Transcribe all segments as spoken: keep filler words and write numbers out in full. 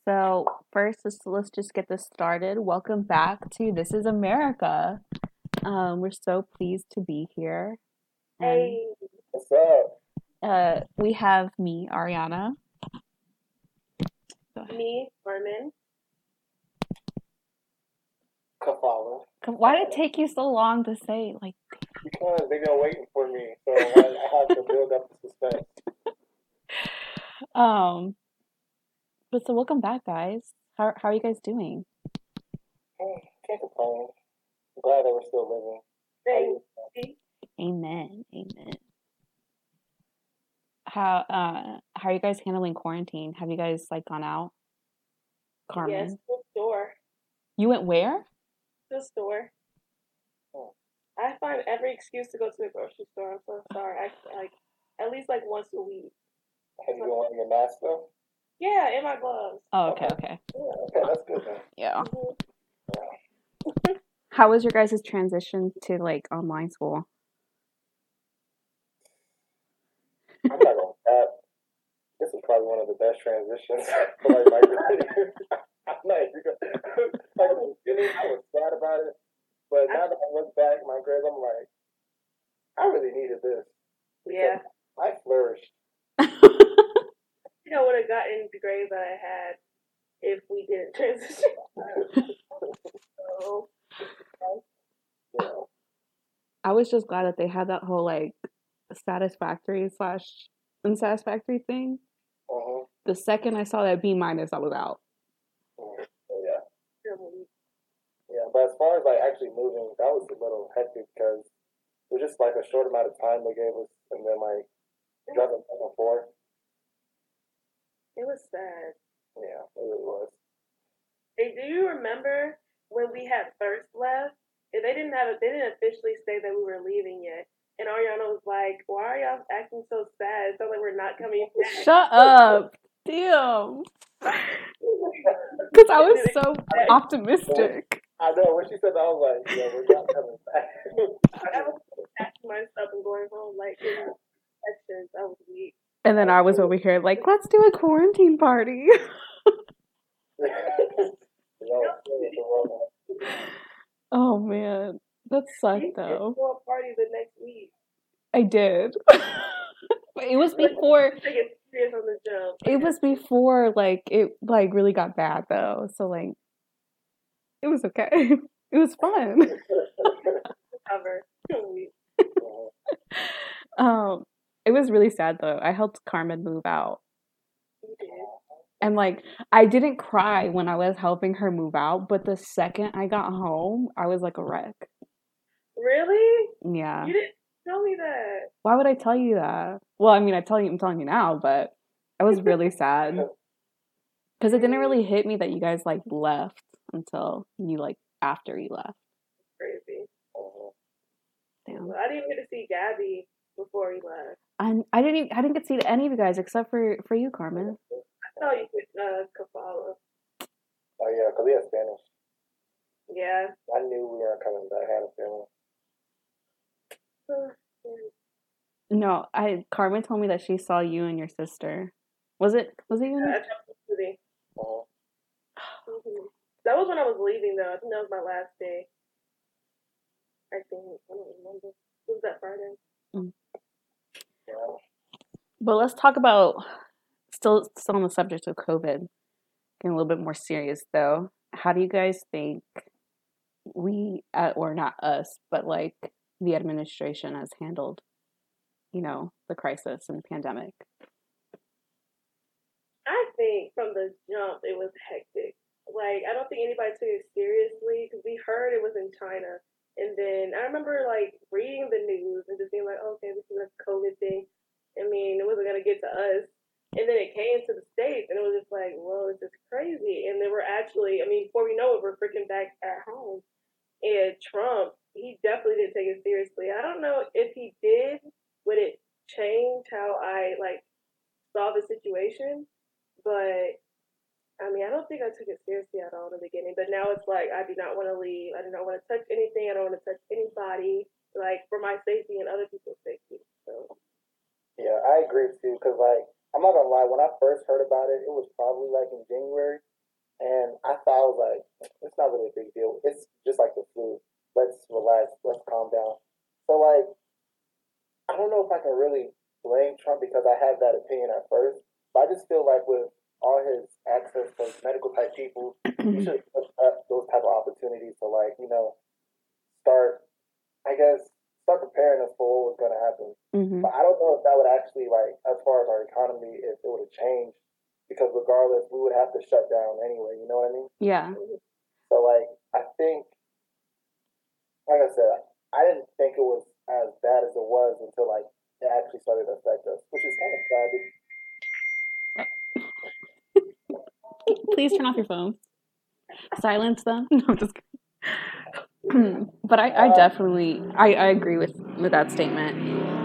So first, let's let's just get this started. Welcome back to This Is America. Um, we're so pleased to be here, and Hey, What's up? uh, we have me, Ariana. Go ahead. me, Carmen. Kafala. Come- Why did it take you so long to say? Like, Because they've been waiting for me, so I, I have to build up the suspense. um, but so welcome back, guys. How how are you guys doing? Hey, can't complain. I'm glad that we're still living. How Hey, you? see? Amen. Amen. How uh how are you guys handling quarantine? Have you guys like gone out? Yes, Carmen, to the store. you went where? To the store. Oh, I find every excuse to go to the grocery store. I'm so sorry. I like at least like once a week. have you been wearing your mask though? Yeah, in my gloves. Oh, okay, Okay. okay. Yeah, okay, that's good then. Yeah. Mhm. Yeah. How was your guys' transition to like online school? I'm not gonna cap. This is probably one of the best transitions for like my career. I'm not even gonna, like in the beginning, I was sad about it, but now that I look back, my grades, I'm like, I really needed this because Yeah. I flourished. You know, would have gotten the grades that I had if we didn't transition. So, Yeah. I was just glad that they had that whole like satisfactory slash unsatisfactory thing. Uh-huh. The second I saw that B minus, I was out. Mhm. So, yeah. really, Yeah, but as far as like actually moving, that was a little hectic because it was just like a short amount of time they gave us, and then like it was, driving back and forth. it was sad. Yeah, it really was. Hey, do you remember when we had first left? And they didn't have it. They didn't officially say that we were leaving yet. And Ariana was like, "Why are y'all acting so sad? It sounds like we're not coming back." Shut up. Damn. Because I was so optimistic. I know when she said that, I was like, yeah, we're not coming back. I was packing my stuff and going home like in sections. I was weak. And then I was over here like, let's do a quarantine party. Oh man, that sucked We did though. go a party the next week. I did. But it was Like, before take it serious on the jump. it was before like it like really got bad though. So like it was okay. It was fun. Cover. Um it was really sad though. I helped Carmen move out. We did. And like I didn't cry when I was helping her move out, but the second I got home, I was like a wreck. Really? Yeah. You didn't tell me that. Why would I tell you that? Well, I mean, I tell you, I'm telling you now, but I was really sad because it didn't really hit me that you guys like left until you like after you left. Crazy. Damn. Well, I didn't get to see Gabby before he left. And I didn't even, I didn't get to see any of you guys except for for you, Carmen. I saw you with uh, Kafala. Oh yeah, because we had Spanish. Yeah. I knew we weren't coming back. I had a feeling. No, I Carmen told me that she saw you and your sister. Was it was it you and your At Temple City. Uh-huh. Mhm. That was when I was leaving, though. I think that was my last day. I think. I don't remember. Was that Friday? Mm. Yeah. But let's talk about still still on the subject of COVID. Getting a little bit more serious though. How do you guys think we uh, or not us, but like the administration has handled, you know, the crisis and pandemic? I think from the jump it was hectic. Like I don't think anybody took it seriously because we heard it was in China, and then I remember like reading the news and just being like, okay, this is a COVID thing. I mean, it wasn't gonna get to us, and then it came to the states, and it was just like, whoa, it's just crazy. And then we're actually, I mean, before we know it, we're freaking back at home. And Trump, he definitely didn't take it seriously. I don't know if he did, would it change how I like saw the situation? But I mean, I don't think I took it seriously at all in the beginning. But now it's like I do not want to leave. I do not want to touch anything. I don't want to touch anybody, like for my safety and other people's safety. So Yeah, I agree too. Because like, I'm not gonna lie. When I first heard about it, it was probably like in January, And I thought I was like, it's not really a big deal. It's just like the flu. Let's relax. Let's calm down. So like, I don't know if I can really blame Trump because I had that opinion at first, but I just feel like with all his access to medical type people, he should have those type of opportunities to like, you know, start, I guess, start preparing us for what was going to happen. Mm-hmm. But I don't know if that would actually like, as far as our economy, if it would have changed, because regardless, we would have to shut down anyway. You know what I mean? Yeah. So like, I think, like I said, I didn't think it was as bad as it was until like it actually started to affect us, which is kind of sad. Please turn off your phone. Silence them. No, I'm just kidding. But I, I definitely, I, I agree with, with that statement.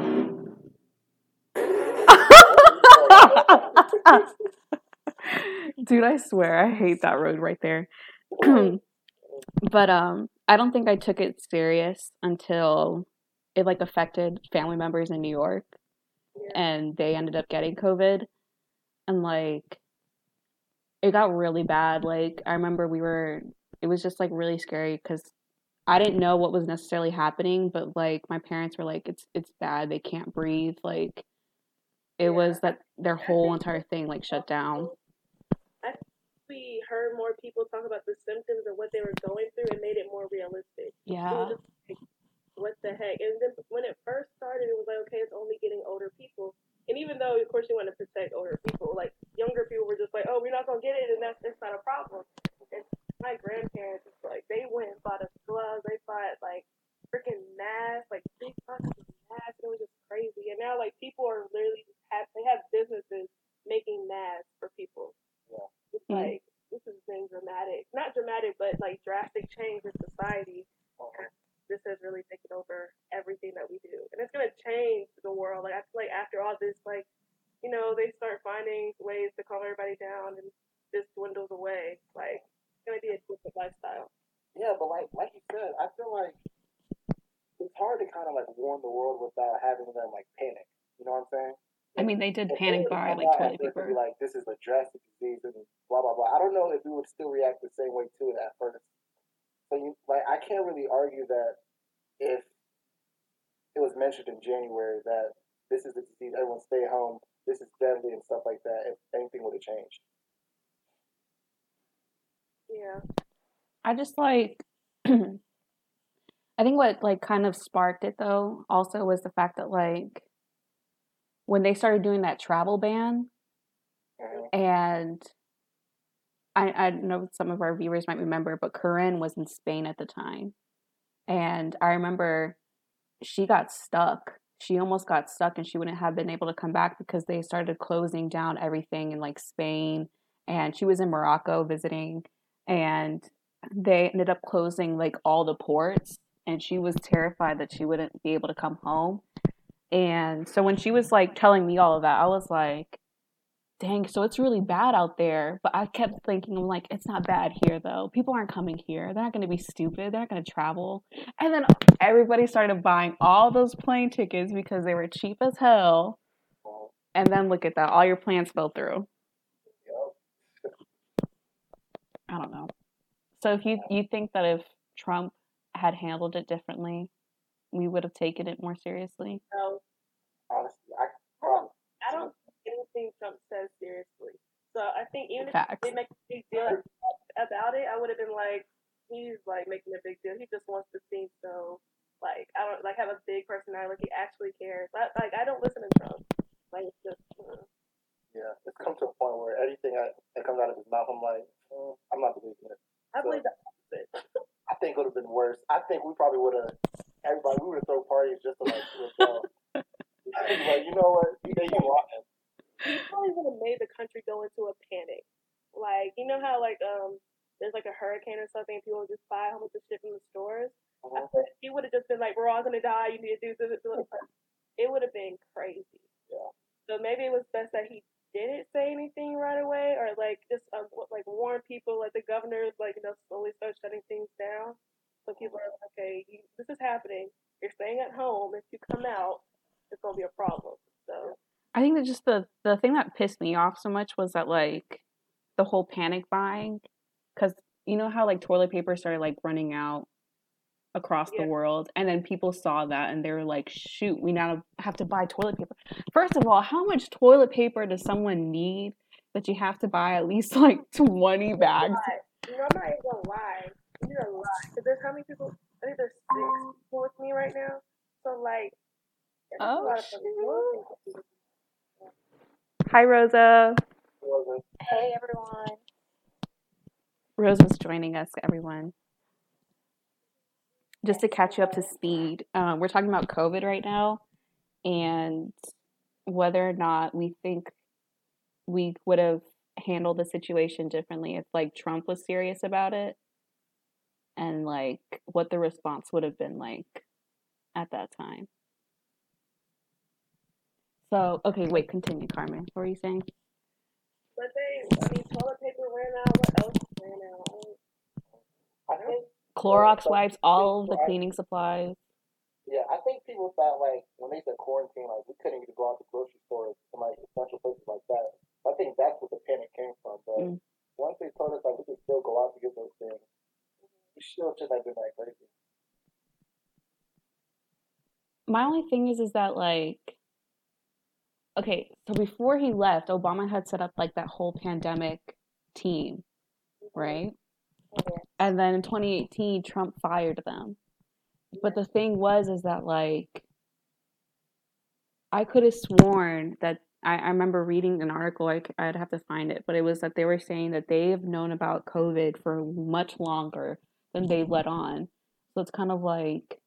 Dude, I swear, I hate that road right there. But um, I don't think I took it serious until it like affected family members in New York, and they ended up getting COVID, and like it got really bad. Like I remember we were, it was just like really scary because I didn't know what was necessarily happening, but like my parents were like, it's it's bad. They can't breathe. Like it was that their whole entire thing like shut down. I think we heard more people talk about the symptoms and what they were going through and made it more realistic. Yeah. Just, like, what the heck? And then when it first started, it was like, okay, it's only getting older people. And even though, of course, you want to protect older people, like younger people were just like, oh, we're not gonna get it, and that's it's not a problem. And my grandparents, like, they went and bought us gloves, they bought like freaking masks, like big boxes of masks. It was just crazy. And now, like, people are literally have they have businesses making masks for people. Yeah. It's mm-hmm. like this has been dramatic, not dramatic, but like drastic change in society. Uh-huh. This has really taken over everything that we do, and it's gonna change the world. Like I feel like after all this, like you know, they start finding ways to calm everybody down, and this dwindles away. Like it's gonna be a different lifestyle. Yeah, but like like you said, I feel like it's hard to kind of like warn the world without having them like panic. You know what I'm saying? I mean, they did panic buy like toilet paper. Like this is a drastic disease and blah blah blah. I don't know if we would still react the same way to it at first. So you like, I can't really argue that if it was mentioned in January that this is a disease, everyone stay home, this is deadly and stuff like that, if anything would have changed. Yeah. I just like, I think what like kind of sparked it though also was the fact that like when they started doing that travel ban, mm-hmm. and I, I know some of our viewers might remember, but Corinne was in Spain at the time. And I remember she got stuck. She almost got stuck and she wouldn't have been able to come back because they started closing down everything in like Spain. And she was in Morocco visiting and they ended up closing like all the ports. And she was terrified that she wouldn't be able to come home. And so when she was like telling me all of that, I was like, dang, so it's really bad out there. But I kept thinking, I'm like, it's not bad here, though. People aren't coming here. They're not going to be stupid. They're not going to travel. And then everybody started buying all those plane tickets because they were cheap as hell. And then look at that. All your plans fell through. I don't know. So if you, you think that if Trump had handled it differently, we would have taken it more seriously? No. Honestly, I, um, I don't anything Trump says seriously. So I think even Facts. if they make a big deal about it, I would have been like, he's like making a big deal. He just wants to seem so like I don't like have a big personality. Like he actually cares. I, like I don't listen to Trump. Like it's just. Uh, yeah, it's come to a point where anything I, that comes out of his mouth, I'm like, mm, I'm not believing it. I believe so, the opposite. I think it would have been worse. I think we probably would have. Everybody, we would have thrown parties just to like rebel. Like you know what? You think you want him. He probably would have made the country go into a panic. Like, you know how, like, um, there's, like, a hurricane or something, and people would just buy a whole bunch of shit from the stores? Uh-huh. I think he would have just been like, we're all going to die, you need to do this. It would have been crazy. Yeah. So maybe it was best that he didn't say anything right away, or, like, just, uh, like, warn people, like, the governor, like, you know, slowly start shutting things down. So people are like, okay, you, this is happening. You're staying at home. If you come out, it's going to be a problem. So... I think that just the, the thing that pissed me off so much was that, like, the whole panic buying, because you know how like toilet paper started like running out across Yeah. the world, and then people saw that and they were like, shoot, we now have to buy toilet paper. First of all, how much toilet paper does someone need that you have to buy at least like twenty bags? You know, I'm not even gonna lie. You need a lot. Because there's how many people? I think there's six people with me right now. So, like, that's a Oh, lot of shoot. people. Hi, Rosa. Hey everyone. Rosa's joining us, everyone. Just to catch you up to speed, um, we're talking about COVID right now and whether or not we think we would have handled the situation differently if like Trump was serious about it, and like what the response would have been like at that time. So, okay, wait, continue, Carmen. What were you saying? But they, I mean, toilet paper ran out. What else ran out? I think Clorox wipes, all of the cleaning supplies. Yeah, I think people thought like when they said quarantine, like we couldn't even go out to grocery stores and like essential places like that. I think that's where the panic came from. But Mm. once they told us like we could still go out to get those things, we still just have been that crazy. My only thing is, is that like, okay, so before he left, Obama had set up like that whole pandemic team, right? Okay. And then in twenty eighteen, Trump fired them. But the thing was, is that like, I could have sworn that I, I remember reading an article, I, I'd have to find it, but it was that they were saying that they have known about COVID for much longer than they let on. So it's kind of like,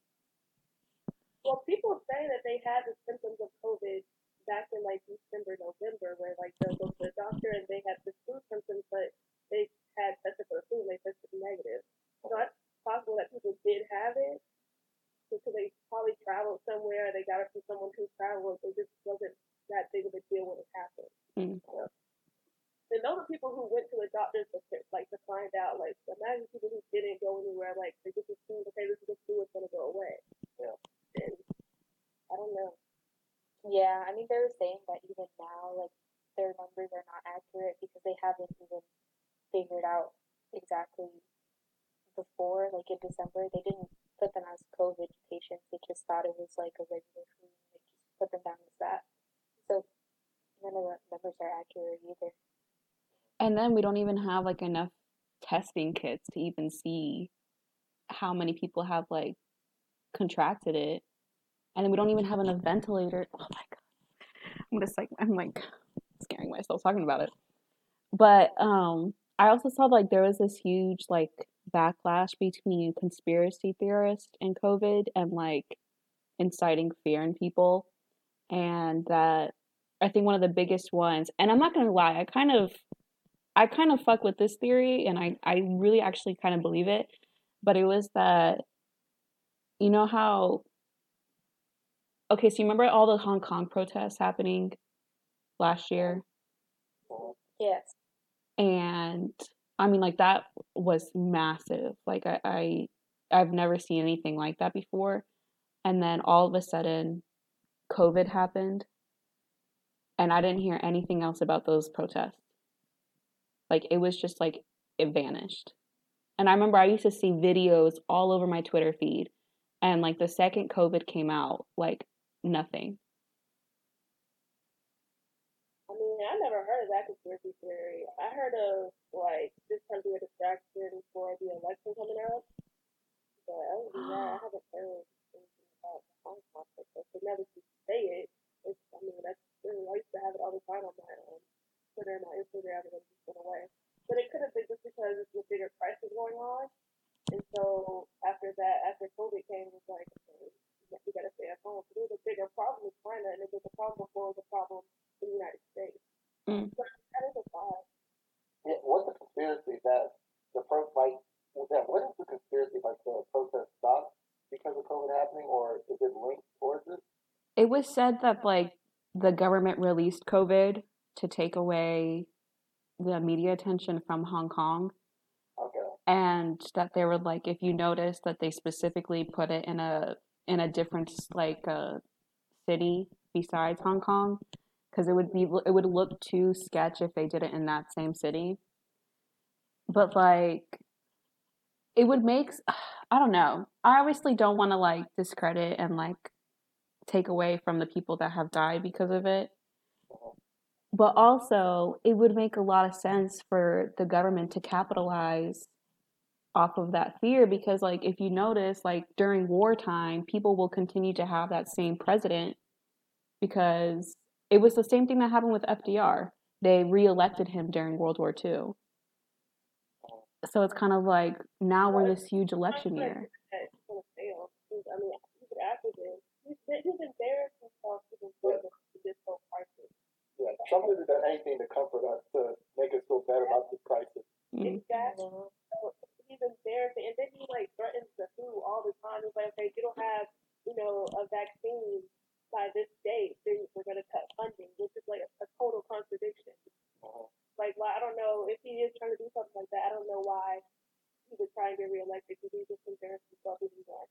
Well, people say that they had the symptoms of COVID back in like December, November, where like they'll go to the doctor and they had the flu symptoms, but they had tested for the flu and they tested negative. So it's possible that people did have it because they probably traveled somewhere, they got it from someone who traveled. It just wasn't that big of a deal when it happened. mm. So, and those are people who went to a doctor to like to find out. Like, imagine people who didn't go anywhere. Like, they just assumed, okay, this is the flu, it's gonna go away. Yeah. And I don't know. Yeah, I mean they were saying that even now, like their numbers are not accurate because they haven't even figured out exactly before, like in December, they didn't put them as COVID patients. They just thought it was like a regular flu. They just put them down as that. So none of the numbers are accurate either. And then we don't even have like enough testing kits to even see how many people have like contracted it. And then we don't even have enough ventilators. Oh my god. I'm just like I'm like scaring myself talking about it. But um I also saw like there was this huge like backlash between conspiracy theorists and COVID and like inciting fear in people. And that I think one of the biggest ones, and I'm not gonna lie, I kind of I kind of fuck with this theory and I, I really actually kind of believe it. But it was that, you know how, okay, so you remember all the Hong Kong protests happening last year? Yes. And I mean, like, that was massive. Like, I, I, I've never seen anything like that before. And then all of a sudden, COVID happened. And I didn't hear anything else about those protests. Like, it was just like, it vanished. And I remember I used to see videos all over my Twitter feed. And like the second COVID came out, like nothing. I mean, I never heard of that conspiracy theory. I heard of like this trying to be a distraction for the election coming up. But other than that, I haven't heard anything about the Hong Kong protest. But now that you say it, it's, I mean, that's true. I used to have it all the time on my um, Twitter and my Instagram, and it just went away. But it could have been just because there's a bigger crisis going on. And so after that, after COVID came, it was like, okay, we got to stay at home. So there was a bigger problem with China, and it was a problem before it was a problem in the United States. Mm. So that is a thought. Yeah, what's the conspiracy that the pro like that? What is the conspiracy like the protest stopped because of COVID happening, or is it linked towards it? It was said that like the government released COVID to take away the media attention from Hong Kong. Okay. And that they were like, if you notice that they specifically put it in a in a different like uh, city besides Hong Kong, because it would be it would look too sketch if they did it in that same city. but like it would make I don't know. I obviously don't want to like discredit and like take away from the people that have died because of it. But also, it would make a lot of sense for the government to capitalize off of that fear because like if you notice like during wartime, people will continue to have that same president because it was the same thing that happened with F D R. They reelected him during World War Two. So it's kind of like now we're in this huge election year. It's gonna fail. I mean, you could ask him. He's he's embarrassed himself to this whole crisis. Yeah, Trump hasn't done anything to comfort us to make us feel better about this crisis. Mm. Exactly. So he's embarrassing, and then he like threatens the W H O all the time. He's like, okay, if you don't have, you know, a vaccine by this date, then we're gonna cut funding, which is like a, a total contradiction. Uh-huh. Like, well, I don't know if he is trying to do something like that. I don't know why he would try and get reelected because he just embarrassed himself even more.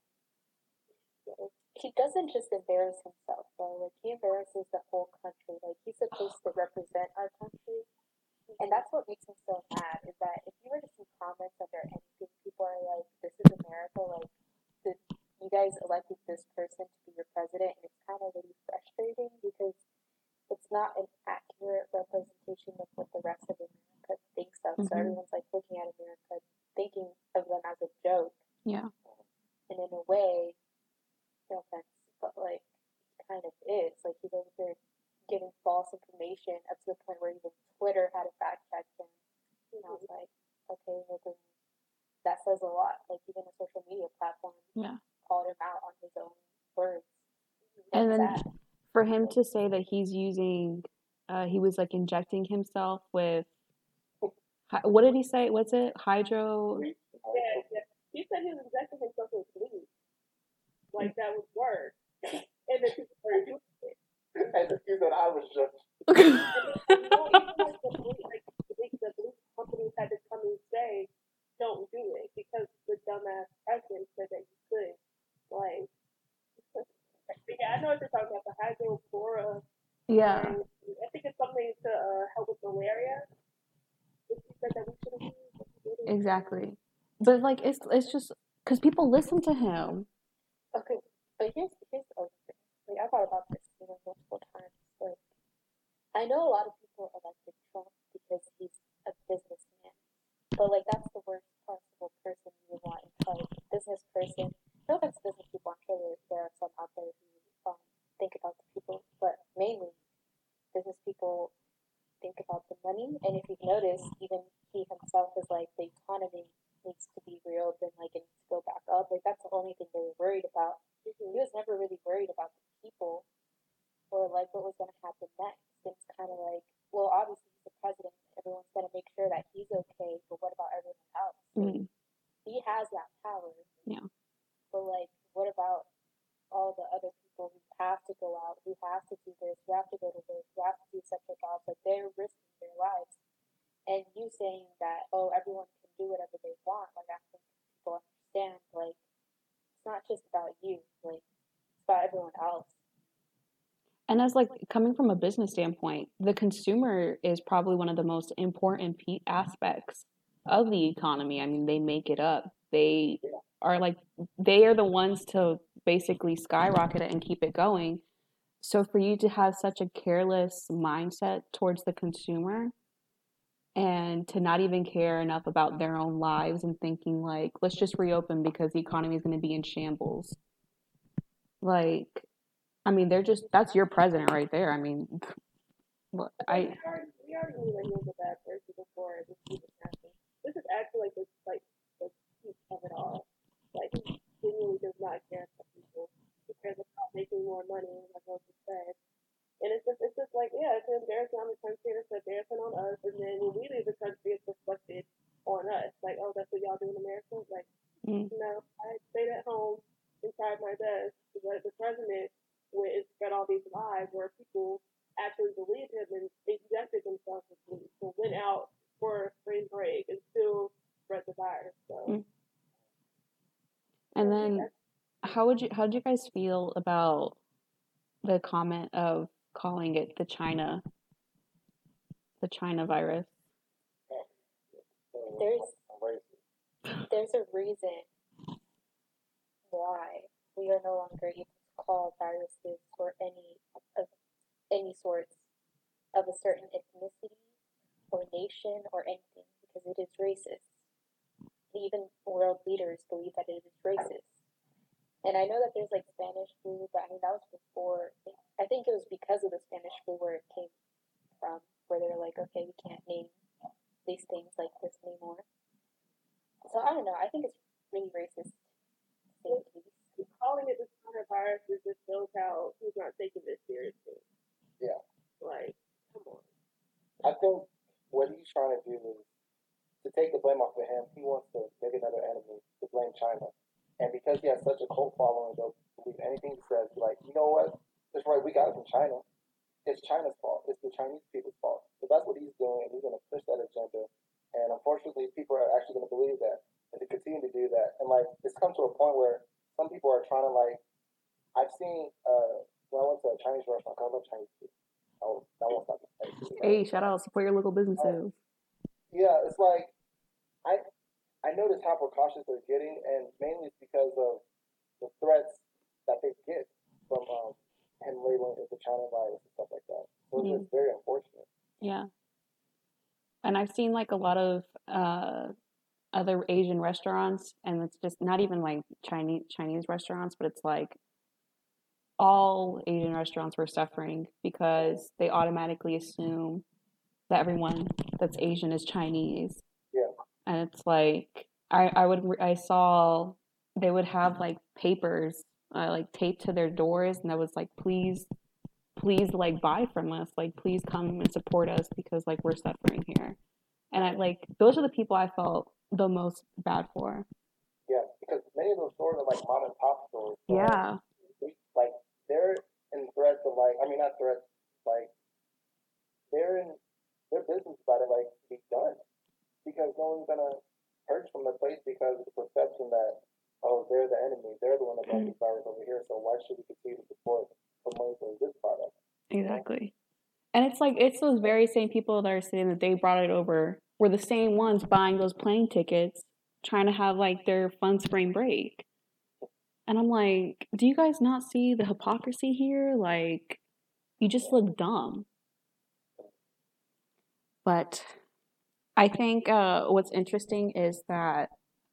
So. He doesn't just embarrass himself, though. Like, he embarrasses the whole country. Like, he's supposed to represent our country. And that's what makes him so mad, is that if you were to see comments under anything, people are like, this is America, like, the, you guys elected this person to be your president, and it's kind of really frustrating because it's not an accurate representation of what the rest of America thinks of. Mm-hmm. So everyone's, like, looking at America, thinking of them as a joke. Yeah. And in a way, no offense, but like it kind of is. Like he's over there giving false information up to the point where even Twitter had to fact check him. And I was like, okay, well then that says a lot. Like even a social media platform yeah. called him out on his own words. And then sad. For him to say that he's using, uh, he was like injecting himself with, what did he say? What's it? Hydro? Yeah, yeah. He said he was injecting himself with bleach. Like that would work. And then people started doing it. And he said I was just. and then, and, you know, even like the blue, like the big the blue companies had to come and say, don't do it because the dumbass president said that you could. Like, yeah, I know what you're talking about, the hydrochlora. Yeah. And I think it's something to uh, help with malaria. He said that we shouldn't use. Exactly. But like it's it's just because people listen to him. Okay, but here's here's the other thing. Like I thought about this, you know, multiple times. Like I know a lot of people elected Trump because he's a businessman, but like that's the worst possible person you would want in charge. Business person. No offense to business people. I'm sure there, there are some out there who um, think about the people, but mainly business people think about the money. And if you've noticed, even he himself is like the economy needs to be reopened, like it needs to go back up. Like that's the only thing they were worried about. Mm-hmm. He was never really worried about the people or like what was going to happen next. It's kind of like, well, obviously he's the president. Everyone's going to make sure that he's okay, but what about everyone else? Mm-hmm. He has that power. Yeah. But like, what about all the other people who have to go out, who have to do this, who have to go to work, who have to do separate jobs? Like they're risking their lives. And you saying that, oh, everyone can do whatever they want, like I think people understand, like, it's not just about you, like, it's about everyone else. And as like coming from a business standpoint, the consumer is probably one of the most important p- aspects of the economy. I mean, they make it up. They are like, they are the ones to basically skyrocket it and keep it going. So for you to have such a careless mindset towards the consumer, and to not even care enough about their own lives and thinking like, let's just reopen because the economy is going to be in shambles. Like, I mean, they're just, that's your president right there. I mean, look, I... We already, we already knew that he was a bad person before this even happened. This is actually like the, like, the peak of it all. Like, he genuinely does not care about people. He cares about making more money, like I just said. And it's just, it's just like, yeah, it's an embarrassment on the country, it's an embarrassment on us, and then when we leave the country, it's reflected on us. Like, oh, that's what y'all do in America? Like, mm. no, I stayed at home and tried my best. But the president went and spread all these lies where people actually believed him and injected themselves with bleach and went out for a spring break and still spread the virus. So. Mm. And then, how would you, how did you guys feel about the comment of calling it the China, the China virus? there's racist. there's a reason why we are no longer able to call viruses or any of any sorts of a certain ethnicity or nation or anything because it is racist. Even world leaders believe that it is racist. And I know that there's like Spanish flu, but I mean that was before. I think it was because of the Spanish flu where it came from, where they're like, okay, we can't name these things like this anymore. So I don't know. I think it's really racist. Calling it the coronavirus just shows how he's not taking this seriously. Yeah. Like, come on. I think what he's trying to do is to take the blame off of him. He wants to make another enemy to blame China. And because he has such a cult following, they'll believe anything he says. Like, you know what? That's right. We got it from China. It's China's fault. It's the Chinese people's fault. So that's what he's doing, and he's going to push that agenda. And unfortunately, people are actually going to believe that and to continue to do that. And like, it's come to a point where some people are trying to like. I've seen uh, when I went to a Chinese restaurant. I love Chinese food. Oh, that won't stop me. Hey, shout out, support your local businesses. Yeah, it's like I I notice how precautious they're getting, and mainly it's because of the threats that they get from um, him labeling it the China virus and stuff like that. So it's Mhm. just very unfortunate. Yeah. And I've seen like a lot of uh, other Asian restaurants, and it's just not even like Chinese Chinese restaurants, but it's like all Asian restaurants were suffering because they automatically assume that everyone that's Asian is Chinese. Yeah. And it's like I I would I saw they would have like papers uh, like taped to their doors, and that was like, please please like buy from us, like please come and support us because like we're suffering here. And I like those are the people I felt the most bad for. Yeah, because many of those stores are like mom and pop stores. So Yeah. Like, like they're in threats of like I mean not threats like they're in their business about it like to be done because no one's gonna purchase from the place because of the perception that oh they're the enemy, they're the one that brought this virus over here, so why should we continue to support the money for this product? Exactly. And it's like it's those very same people that are saying that they brought it over were the same ones buying those plane tickets, trying to have like their fun spring break. And I'm like, do you guys not see the hypocrisy here? Like, you just look dumb. But I think uh, what's interesting is that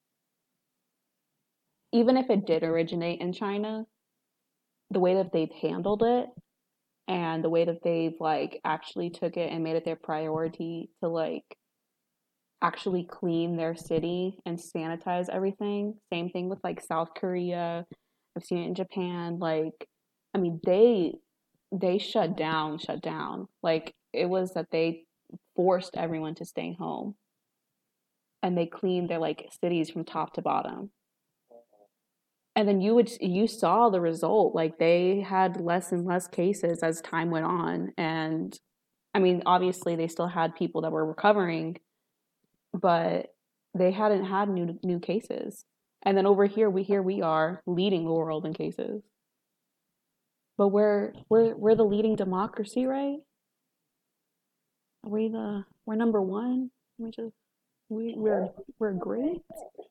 even if it did originate in China, the way that they've handled it and the way that they've like actually took it and made it their priority to like actually clean their city and sanitize everything. Same thing with like South Korea. I've seen it in Japan. Like, I mean, they they shut down, shut down. Like it was that they forced everyone to stay home, and they cleaned their like cities from top to bottom. And then you would you saw the result. Like they had less and less cases as time went on, and I mean, obviously they still had people that were recovering, but they hadn't had new new cases. And then over here, we here we are leading the world in cases. But we're we're we're the leading democracy, right? Are we the we're number one. We just we we're we're great.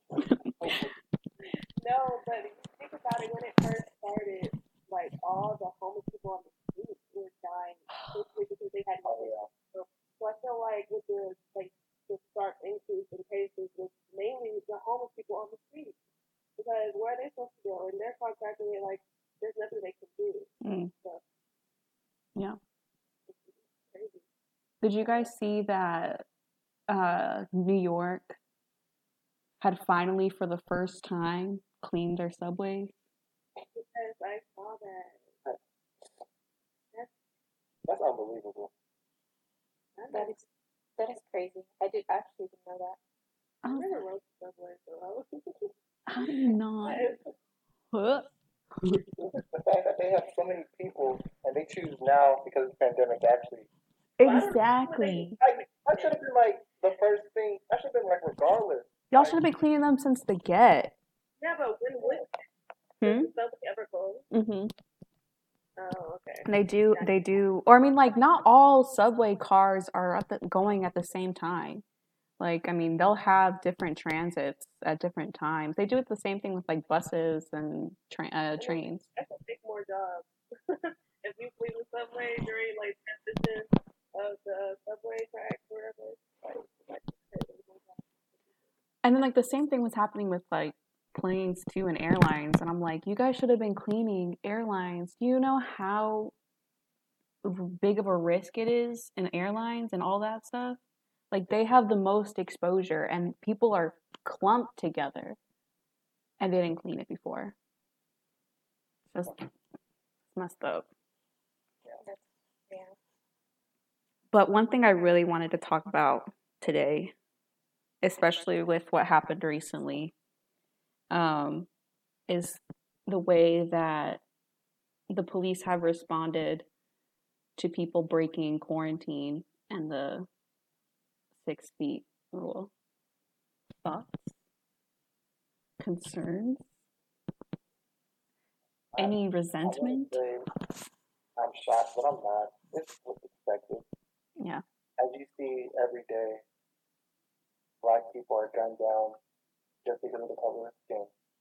No, but if you think about it, when it first started, like all the homeless people on the streets were dying quickly because they had no help. So, so I feel like with the like the sharp increase in cases was mainly the homeless people on the streets because where are they supposed to go? And they're contracting it like there's nothing they can do. Mm. So Yeah. it's crazy. Did you guys see that uh, New York had finally, for the first time, cleaned their subways? Yes, I saw that. That's That's unbelievable. That is that is crazy. I did actually didn't know that. I I was never like, rode the subway, so I was. how do you not? Huh? The fact that they have so many people and they choose now because of the pandemic to actually Exactly. I, I should have been like the first thing. I should have been like regardless. Y'all should have been cleaning them since the get. Yeah, but when would Hmm? the subway ever close? Mm-hmm. Oh, okay. They do. They do. Or I mean, like, not all subway cars are at the, going at the same time. Like, I mean, they'll have different transits at different times. They do it the same thing with like buses and tra- uh, trains. That's a big more job. If you leave the subway during like transition of the subway tracks, wherever, like, like And then like the same thing was happening with like planes too and airlines. And I'm like, you guys should have been cleaning airlines. Do you know how big of a risk it is in airlines and all that stuff? Like they have the most exposure and people are clumped together and they didn't clean it before. It's just messed up. Yeah. But one thing I really wanted to talk about today, especially with what happened recently, um, is the way that the police have responded to people breaking quarantine and the six feet rule. Thoughts? Concerns? Any resentment? I'm shocked, but I'm not. It's what's expected. Yeah. As you see every day, black people are gunned down just because of the color of skin.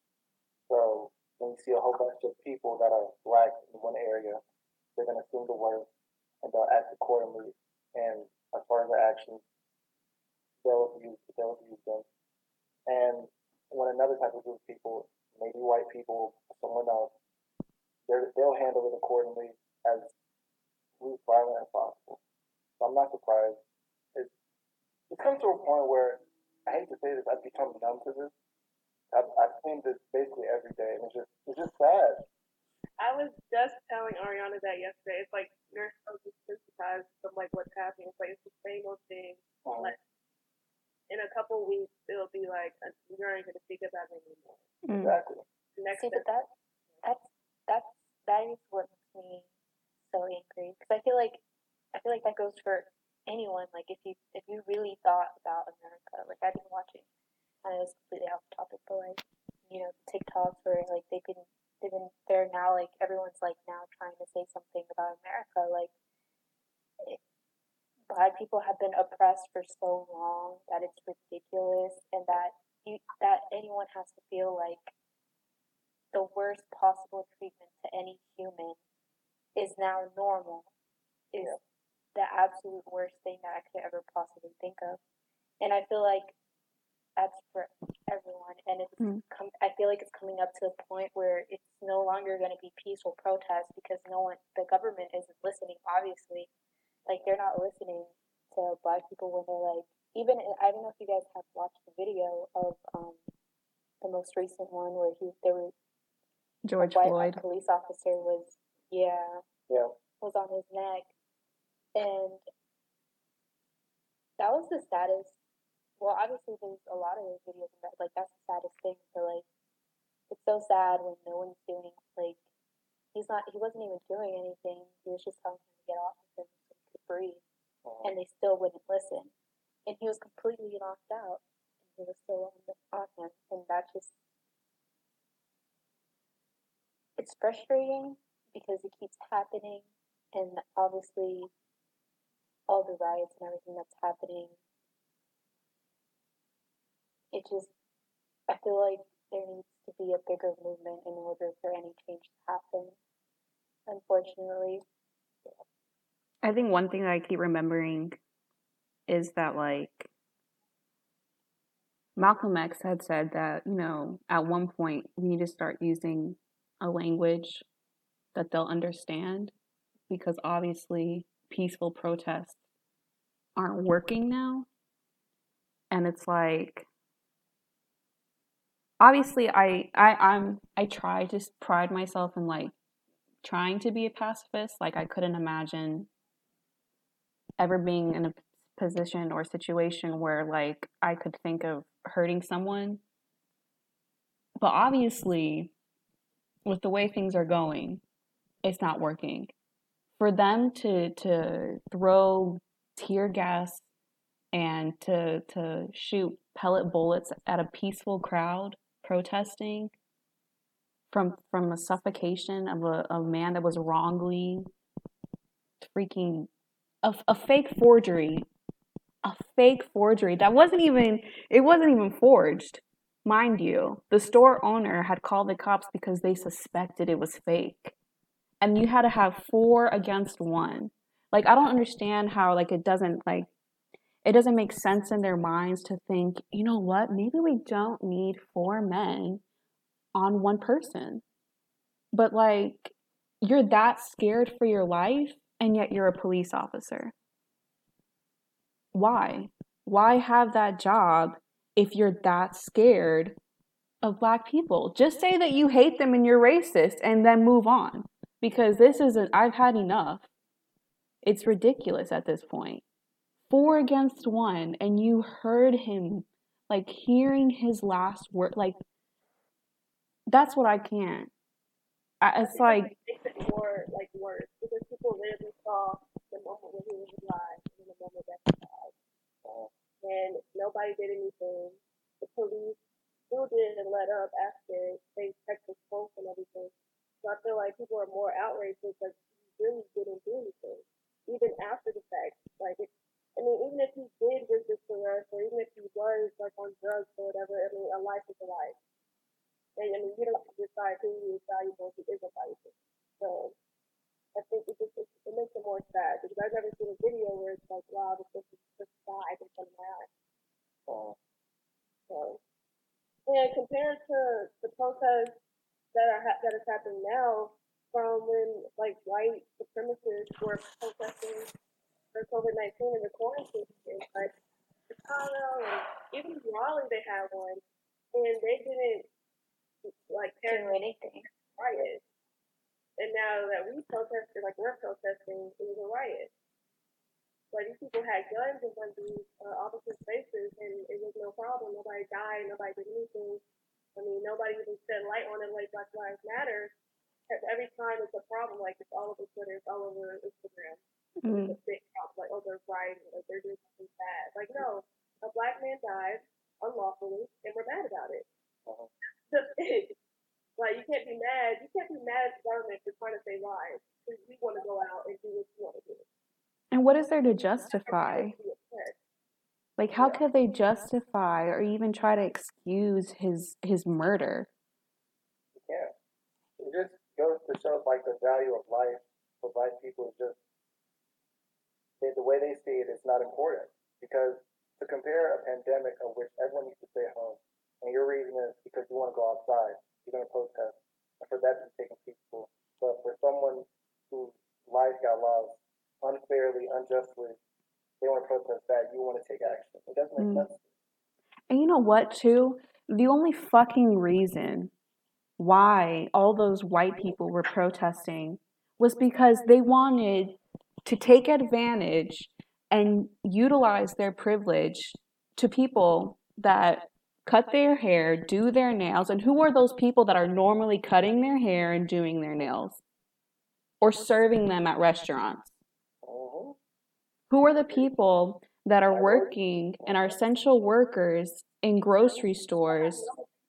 So when you see a whole bunch of people that are black in one area, they're going to assume the worst and they'll act accordingly. And as far as their actions, they'll abuse, they'll abuse them. And when another type of group of people, maybe white people, someone else, they'll handle it accordingly as least violent as possible. So I'm not surprised. It's, it's come to a point where, I hate to say this, I've become numb to this. I've, I've seen this basically every day, and it's just, it's just sad. I was just telling Ariana that yesterday. It's like you're so desensitized from like what's happening. It's like it's the same old thing. Mm-hmm. Like in a couple of weeks, it'll be like you're not going to speak about it anymore. Mm-hmm. Exactly. Next See, but that that's that's that is what makes me so angry because I feel like I feel like that goes for anyone. Like if you if you really thought about America, like I've been watching, and it was completely off topic, but like you know TikToks where like they've been they've been they're now like everyone's like now trying to say something about America. Like it, black people have been oppressed for so long that it's ridiculous, and that you that anyone has to feel like the worst possible treatment to any human is now normal is yeah. the absolute worst thing that I could ever possibly think of. And I feel like that's for everyone. And it's mm. com- I feel like it's coming up to a point where it's no longer going to be peaceful protest because no one, the government isn't listening, obviously. Like, they're not listening to black people when they're like, even, I don't know if you guys have watched the video of um, the most recent one where he, there were George a white Floyd. police officer was, yeah, yeah, was on his neck. And that was the saddest. Well, obviously, there's a lot of those videos, and that, like, that's the saddest thing. So, like, it's so sad when no one's doing, like, he's not, he wasn't even doing anything. He was just telling him to get off of him so he could breathe. Mm-hmm. And they still wouldn't listen. And he was completely knocked out. And he was still on, the, on him. And that just, it's frustrating because it keeps happening. And obviously, all the riots and everything that's happening, it just, I feel like there needs to be a bigger movement in order for any change to happen, unfortunately. I think one thing that I keep remembering is that, like, Malcolm X had said that, you know, at one point we need to start using a language that they'll understand because obviously peaceful protests aren't working now. And it's like, obviously I, I, I'm, I try to pride myself in like trying to be a pacifist. Like I couldn't imagine ever being in a position or situation where like I could think of hurting someone. But obviously with the way things are going, it's not working. For them to to throw tear gas and to to shoot pellet bullets at a peaceful crowd protesting from from a suffocation of a, a man that was wrongly freaking a, a fake forgery. a fake forgery that wasn't even, it wasn't even forged. Mind you, the store owner had called the cops because they suspected it was fake. And you had to have four against one. Like, I don't understand how, like, it doesn't, like, it doesn't make sense in their minds to think, you know what, maybe we don't need four men on one person. But, like, you're that scared for your life, and yet you're a police officer. Why? Why have that job if you're that scared of Black people? Just say that you hate them and you're racist and then move on. Because this isn't, I've had enough. It's ridiculous at this point. Four against one, and you heard him, like, hearing his last word. Like, that's what I can't. I, it's like. It makes it more, like, worse. Because people literally saw the moment when he was alive and the moment that he died. And nobody did anything. The police still didn't let up after they checked his pulse and everything. So I feel like people are more outraged because he really didn't do anything, even after the fact. Like, it, I mean, even if he did resist arrest, or even if he was like on drugs or whatever, I mean, a life is a life. And I mean, you don't decide who is valuable, who isn't valuable. So I think it just it, it makes it more sad because I've never seen a video where it's like, wow, this person just died in front of my eyes. So, so and compared to the protests that are that is happening now, from when like white supremacists were protesting for COVID nineteen in the quarantine, like Chicago and even Raleigh, they had one, and they didn't like do anything. Riot. And now that we protested, like we're protesting, it was a riot. Like these people had guns in front of these uh, officers' faces, and it was no problem. Nobody died. Nobody did anything. I mean, nobody even shed light on it like Black Lives Matter. Every time it's a problem, like it's all over Twitter, it's all over Instagram. Mm. It's a big problem, like, oh, they're rioting, like they're doing something bad. Like, no, a Black man died unlawfully, and we're mad about it. Uh-huh. That's it. Like, you can't be mad. You can't be mad at the government for trying to save lives. Because we want to go out and do what we want to do. And what is there to justify? Like, how could they justify or even try to excuse his his murder? Yeah. It just goes to show, like, the value of life for Black people is just, the way they see it is not important. Because to compare a pandemic of which everyone needs to stay home, and your reason is because you want to go outside, you're going to protest, and for that to be taken peaceful. But for someone whose life got lost unfairly, unjustly, they want to protest that, you want to take action. It doesn't make mm. sense. And you know what, too? The only fucking reason why all those white people were protesting was because they wanted to take advantage and utilize their privilege to people that cut their hair, do their nails. And who are those people that are normally cutting their hair and doing their nails? Or serving them at restaurants? Who are the people that are working and are essential workers in grocery stores?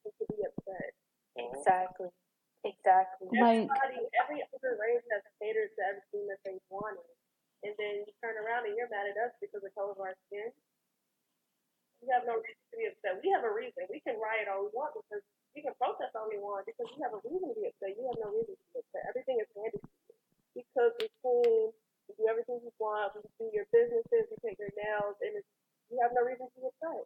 Exactly. Exactly. Like, everybody, every other race has catered to everything that they wanted. And then you turn around and you're mad at us because of the color of our skin. We have no reason to be upset. We have a reason. We can riot all we want because we can protest all we want because we have a reason to be upset. You have no reason to be upset. Everything is handed to you. We cook, we clean, we do everything you want, we do your businesses, we take your nails, and it's, you have no reason to be upset.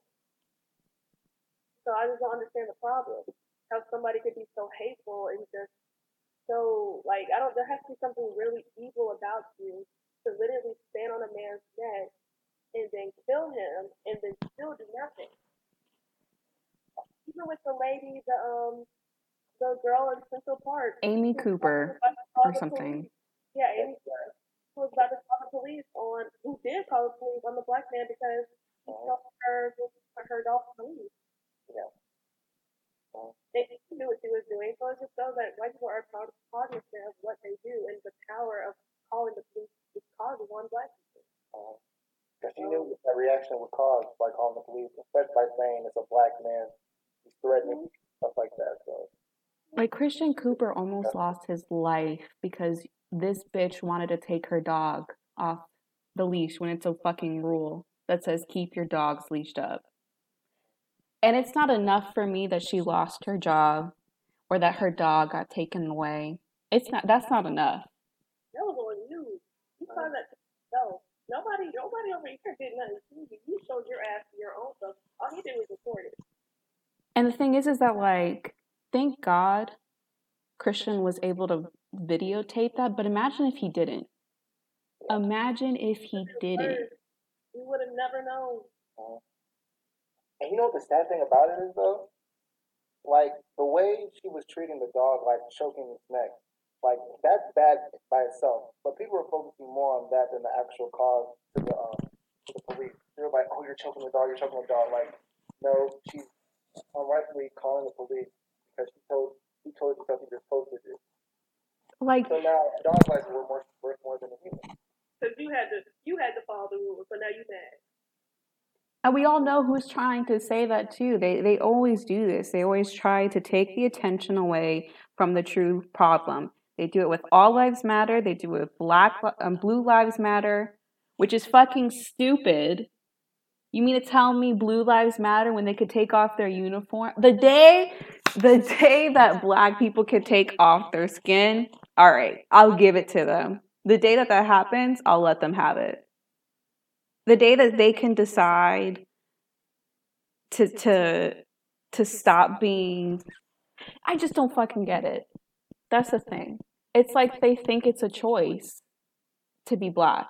So I just don't understand the problem. How somebody could be so hateful and just so, like, I don't, there has to be something really evil about you to literally stand on a man's neck and then kill him and then still do nothing. Even with the lady, the um, the girl in Central Park, Amy Cooper or something. Police. Yeah, Amy Cooper, who was about to call the police on, who did call the police on the Black man because he told her her dog police. You know, they knew what she was doing, so it just shows that white people are cognizant of what they do and the power of calling the police because of one Black person. Because she knew what that reaction would cause by calling the police, especially by saying it's a Black man, he's threatening, mm-hmm. stuff like that. So, like, Christian Cooper almost yeah. lost his life because this bitch wanted to take her dog off the leash when it's a fucking rule that says keep your dogs leashed up. And it's not enough for me that she lost her job or that her dog got taken away. It's not that's not enough. That was on you. You saw that yourself. Nobody nobody over here did nothing to you. You showed your ass to your own stuff. All you did was report it. And the thing is is that like thank God Christian was able to videotape that, but imagine if he didn't. Imagine if he didn't. We would have never known. And you know what the sad thing about it is, though? Like, the way she was treating the dog, like choking its neck, like, that's bad by itself. But people are focusing more on that than the actual cause to the, um, to the police. They're like, oh, you're choking the dog, you're choking the dog. Like, no, she's unrightfully calling the police because she told he told you something you're supposed to do. Like, so now, dog lives were more, worth more than a human. Because you had to, you had to follow the rules, so now you're mad. And we all know who's trying to say that too. They they always do this. They always try to take the attention away from the true problem. They do it with All Lives Matter. They do it with Black um, Blue Lives Matter, which is fucking stupid. You mean to tell me Blue Lives Matter when they could take off their uniform? The day, the day that Black people could take off their skin, all right, I'll give it to them. The day that that happens, I'll let them have it. The day that they can decide to to to stop being, I just don't fucking get it. That's the thing. It's like they think it's a choice to be Black.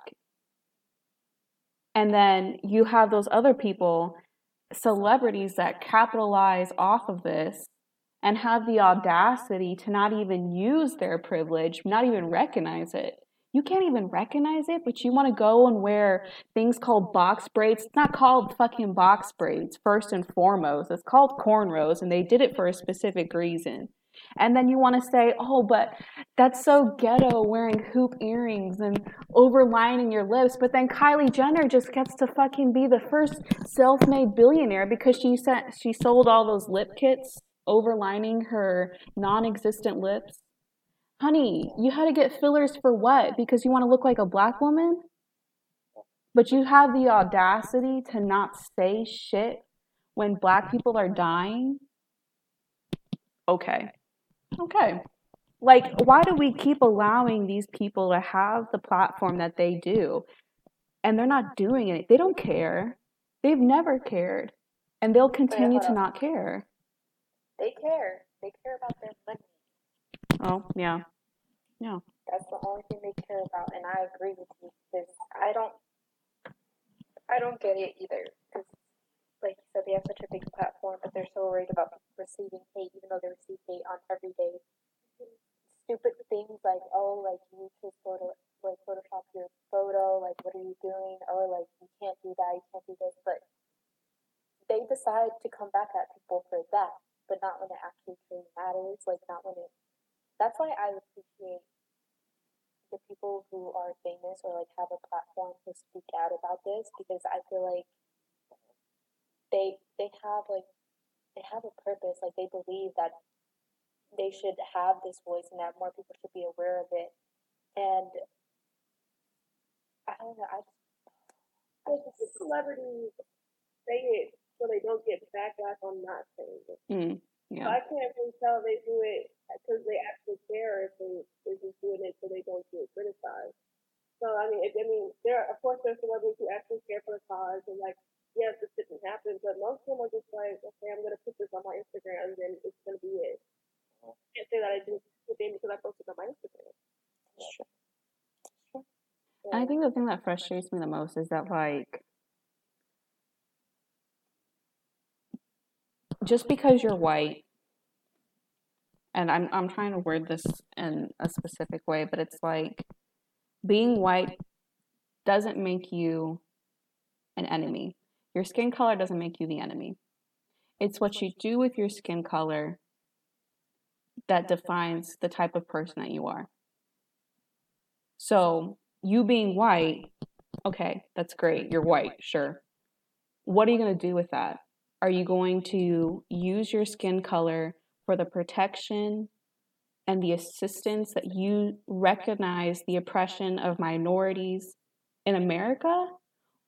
And then you have those other people, celebrities that capitalize off of this and have the audacity to not even use their privilege, not even recognize it. You can't even recognize it, but you want to go and wear things called box braids. It's not called fucking box braids, first and foremost. It's called cornrows, and they did it for a specific reason. And then you want to say, oh, but that's so ghetto, wearing hoop earrings and overlining your lips. But then Kylie Jenner just gets to fucking be the first self-made billionaire because she sent, she sold all those lip kits, overlining her non-existent lips. Honey, you had to get fillers for what? Because you want to look like a Black woman? But you have the audacity to not say shit when Black people are dying? Okay. Okay. Like, why do we keep allowing these people to have the platform that they do? And they're not doing it. They don't care. They've never cared. And they'll continue to not care. They care. They care about their money. Oh, yeah. Yeah. That's the only thing they care about, and I agree with you because I don't, I don't get it either. Because, like you said, they have such a big platform, but they're so worried about receiving hate, even though they receive hate on everyday stupid things like, oh, like you need to photo, like Photoshop your photo, like what are you doing? Or like you can't do that, you can't do this. But they decide to come back at people for that, but not when it actually truly matters. Like not when it. That's why I appreciate the people who are famous or like have a platform to speak out about this, because I feel like they they have like they have a purpose. Like they believe that they should have this voice and that more people should be aware of it. And I don't know. I just I just the celebrities say it so they don't get backlash on not saying it. Mm, yeah. So I can't really tell they do it because they actually care, if they they're just doing it so they don't get criticized. So I mean, it, I mean, there of course there's celebrities who actually care for the cause and like, yes, this didn't happen, but most of them are just like, okay, I'm gonna put this on my Instagram and then it's gonna be it. I can't say that I didn't put it because I posted on my Instagram. Sure. Sure. So, I think the thing that frustrates me the most is that like, just because you're white. And I'm I'm trying to word this in a specific way, but it's like being white doesn't make you an enemy. Your skin color doesn't make you the enemy. It's what you do with your skin color that defines the type of person that you are. So you being white, okay, that's great. You're white, sure. What are you going to do with that? Are you going to use your skin color for the protection and the assistance that you recognize the oppression of minorities in America?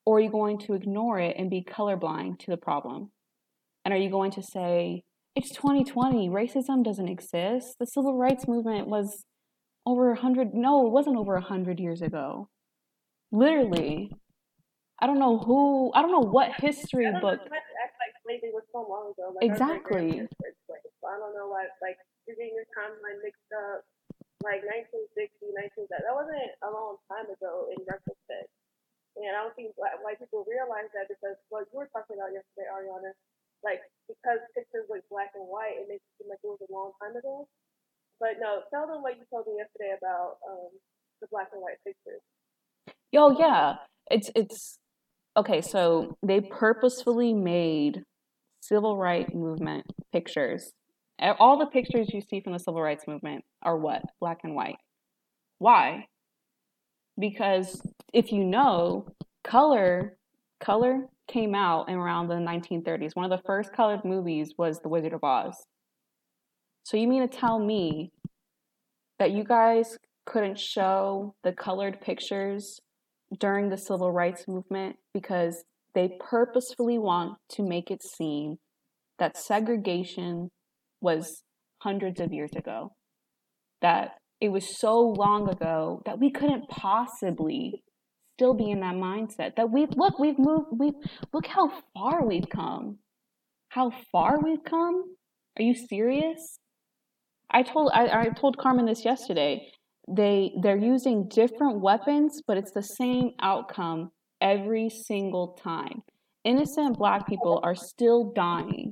Or are you going to ignore it and be colorblind to the problem? And are you going to say, it's twenty twenty, racism doesn't exist? The civil rights movement was over a hundred, no, it wasn't over a hundred years ago. Literally. I don't know who, I don't know what history I don't book. know why to act like slavery was so long ago. Like Exactly. Our great-grandparents were enslaved. So I don't know why, like, you're getting your timeline mixed up. Like nineteen sixty, nineteen seventy, that wasn't a long time ago in retrospect. And I don't think white, white people realize that because what you were talking about yesterday, Ariana, like because pictures look black and white, it makes it seem like it was a long time ago. But no, tell them what you told me yesterday about um, the black and white pictures. Yo, yeah. It's it's okay, so they purposefully made civil rights movement pictures. All the pictures you see from the civil rights movement are what? Black and white. Why? Because if you know, color color came out around the nineteen thirties. One of the first colored movies was The Wizard of Oz. So you mean to tell me that you guys couldn't show the colored pictures during the civil rights movement because they purposefully want to make it seem that segregation was hundreds of years ago, that it was so long ago that we couldn't possibly still be in that mindset, that we look we've moved we look how far we've come how far we've come Are you serious? I told I, I told Carmen this yesterday. They they're using different weapons, but it's the same outcome every single time. Innocent black people are still dying.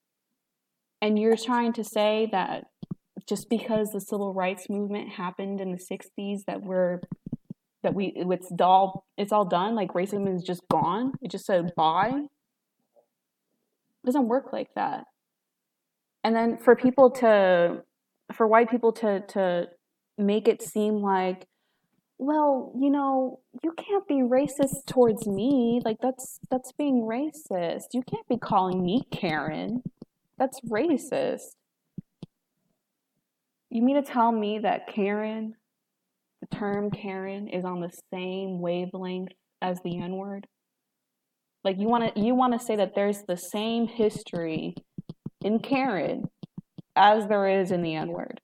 And you're trying to say that just because the civil rights movement happened in the sixties that we're that we it's all it's all done, like racism is just gone. It just said bye. It doesn't work like that. And then for people to for white people to to make it seem like, well, you know, you can't be racist towards me. Like that's that's being racist. You can't be calling me Karen. That's racist. You mean to tell me that Karen, the term Karen, is on the same wavelength as the N-word? Like you want to you want to say that there's the same history in Karen as there is in the N-word?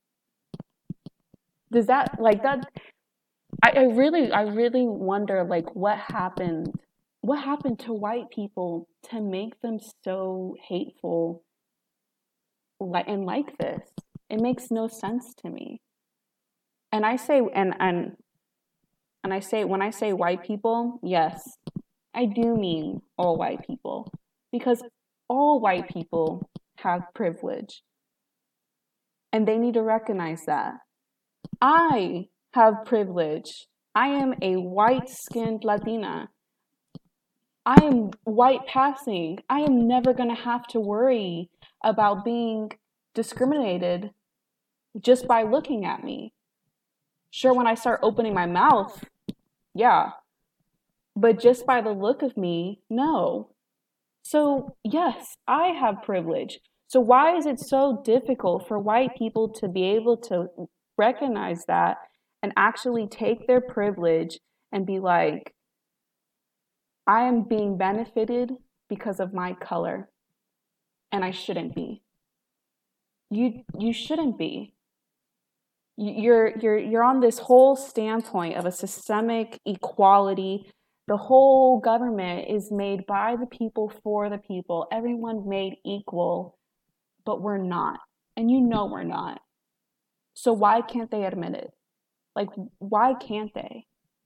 Does that like that? I, I really I really wonder like what happened what happened to white people to make them so hateful like and like this? It makes no sense to me. And I say and and and I say when I say white people, yes, I do mean all white people, because all white people have privilege. And they need to recognize that. I have privilege. I am a white-skinned Latina. I am white passing. I am never going to have to worry about being discriminated just by looking at me. Sure, when I start opening my mouth, yeah. But just by the look of me, no. So, yes, I have privilege. So why is it so difficult for white people to be able to recognize that and actually take their privilege and be like, I am being benefited because of my color, and I shouldn't be. You you shouldn't be. You're you're you're on this whole standpoint of a systemic equality. The whole government is made by the people for the people. Everyone made equal, but we're not. And you know we're not. So why can't they admit it? Like, why can't they?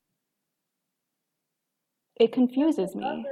It confuses me.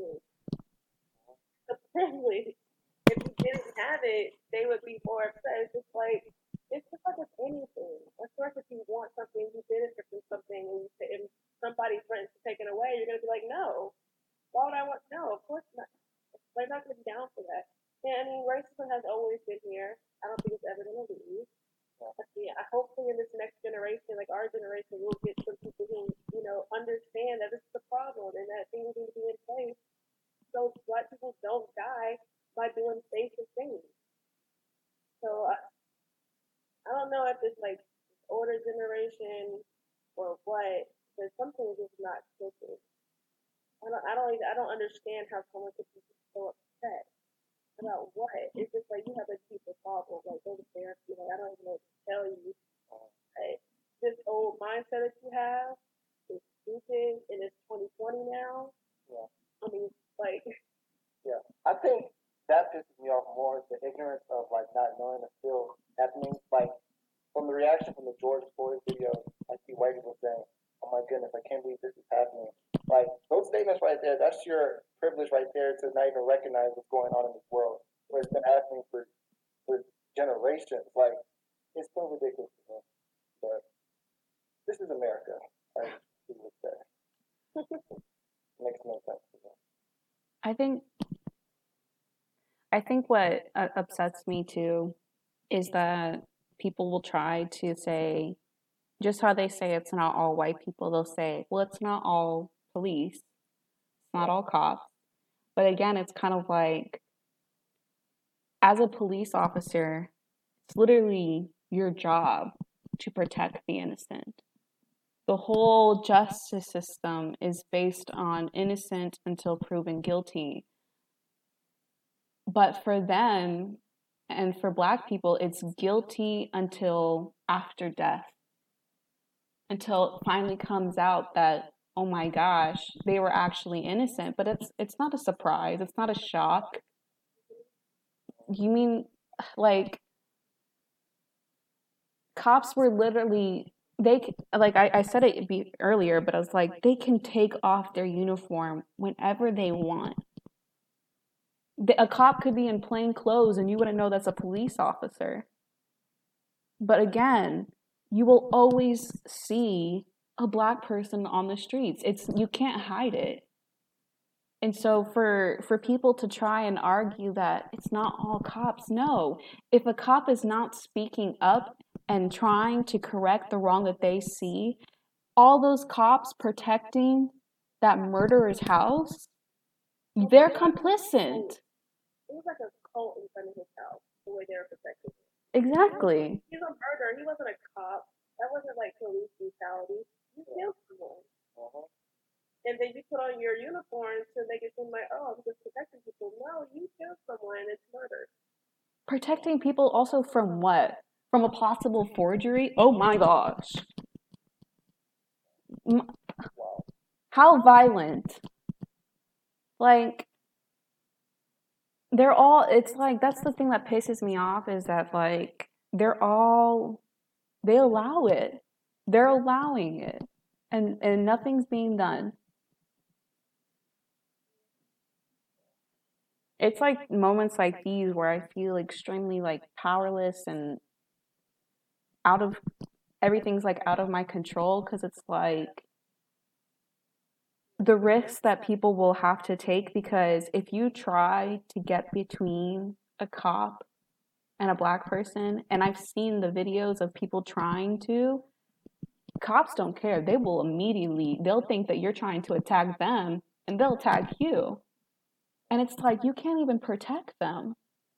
The privilege. If you didn't have it, they would be more upset. It's just like, it's just like with anything. Of course, if you want something, you benefit from something, and, you, and somebody's rent is taken away, you're going to be like, no. Why would I want, no, of course not. They're not going to be down for that. Yeah, I mean, racism has always been here. I don't think it's ever going to leave. Yeah, hopefully in this next generation, like our generation, we'll get some people who, you know, understand that this is a problem and that things need to be in place so black people don't die by doing basic things. So I, I don't know if it's like older generation or what, but something is just not clicking. I don't, I don't, even, I don't understand how someone could be so upset about what. It's just like you have a deeper problem. Like go to therapy. Like I don't even know what to tell you. Like, this old mindset that you have is stupid, and it's twenty twenty now. Yeah. I mean, like. Yeah, I think that pisses me off more is the ignorance of like not knowing it's still happening. Like from the reaction from the George Floyd video, I see white people saying, "Oh my goodness, I can't believe this is happening." Like those statements right there, that's your privilege right there to not even recognize what's going on in this world, where it's been happening for for generations. Like it's so ridiculous to me, but this is America. I would say makes no sense to me. I think I think what uh, upsets me too is that people will try to say, just how they say it's not all white people, they'll say, well, it's not all police, it's not all cops. But again, it's kind of like, as a police officer, it's literally your job to protect the innocent. The whole justice system is based on innocent until proven guilty. But for them and for Black people, it's guilty until after death, until it finally comes out that, oh my gosh, they were actually innocent. But it's it's not a surprise. It's not a shock. You mean, like, cops were literally, they, like I, I said it earlier, but I was like, they can take off their uniform whenever they want. A cop could be in plain clothes and you wouldn't know that's a police officer. But again, you will always see a Black person on the streets. It's, you can't hide it. And so for for people to try and argue that it's not all cops, no. If a cop is not speaking up and trying to correct the wrong that they see, all those cops protecting that murderer's house, they're complicit. It was like a cult in front of his house, the way they were protecting him. Exactly. He's a murderer. He wasn't a cop. That wasn't like police brutality. You killed someone. Uh-huh. And then you put on your uniform to make it seem like, oh, I'm just protecting people. No, you killed someone. It's murder. Protecting people also from what? From a possible forgery? Oh my gosh. How violent. Like, they're all, it's like, that's the thing that pisses me off is that, like, they're all, they allow it. They're allowing it. And, and nothing's being done. It's like moments like these where I feel extremely, like, powerless and out of, everything's, like, out of my control, because it's like, the risks that people will have to take, because if you try to get between a cop and a Black person, and I've seen the videos of people trying to, cops don't care. They will immediately, they'll think that you're trying to attack them, and they'll attack you. And it's like, you can't even protect them.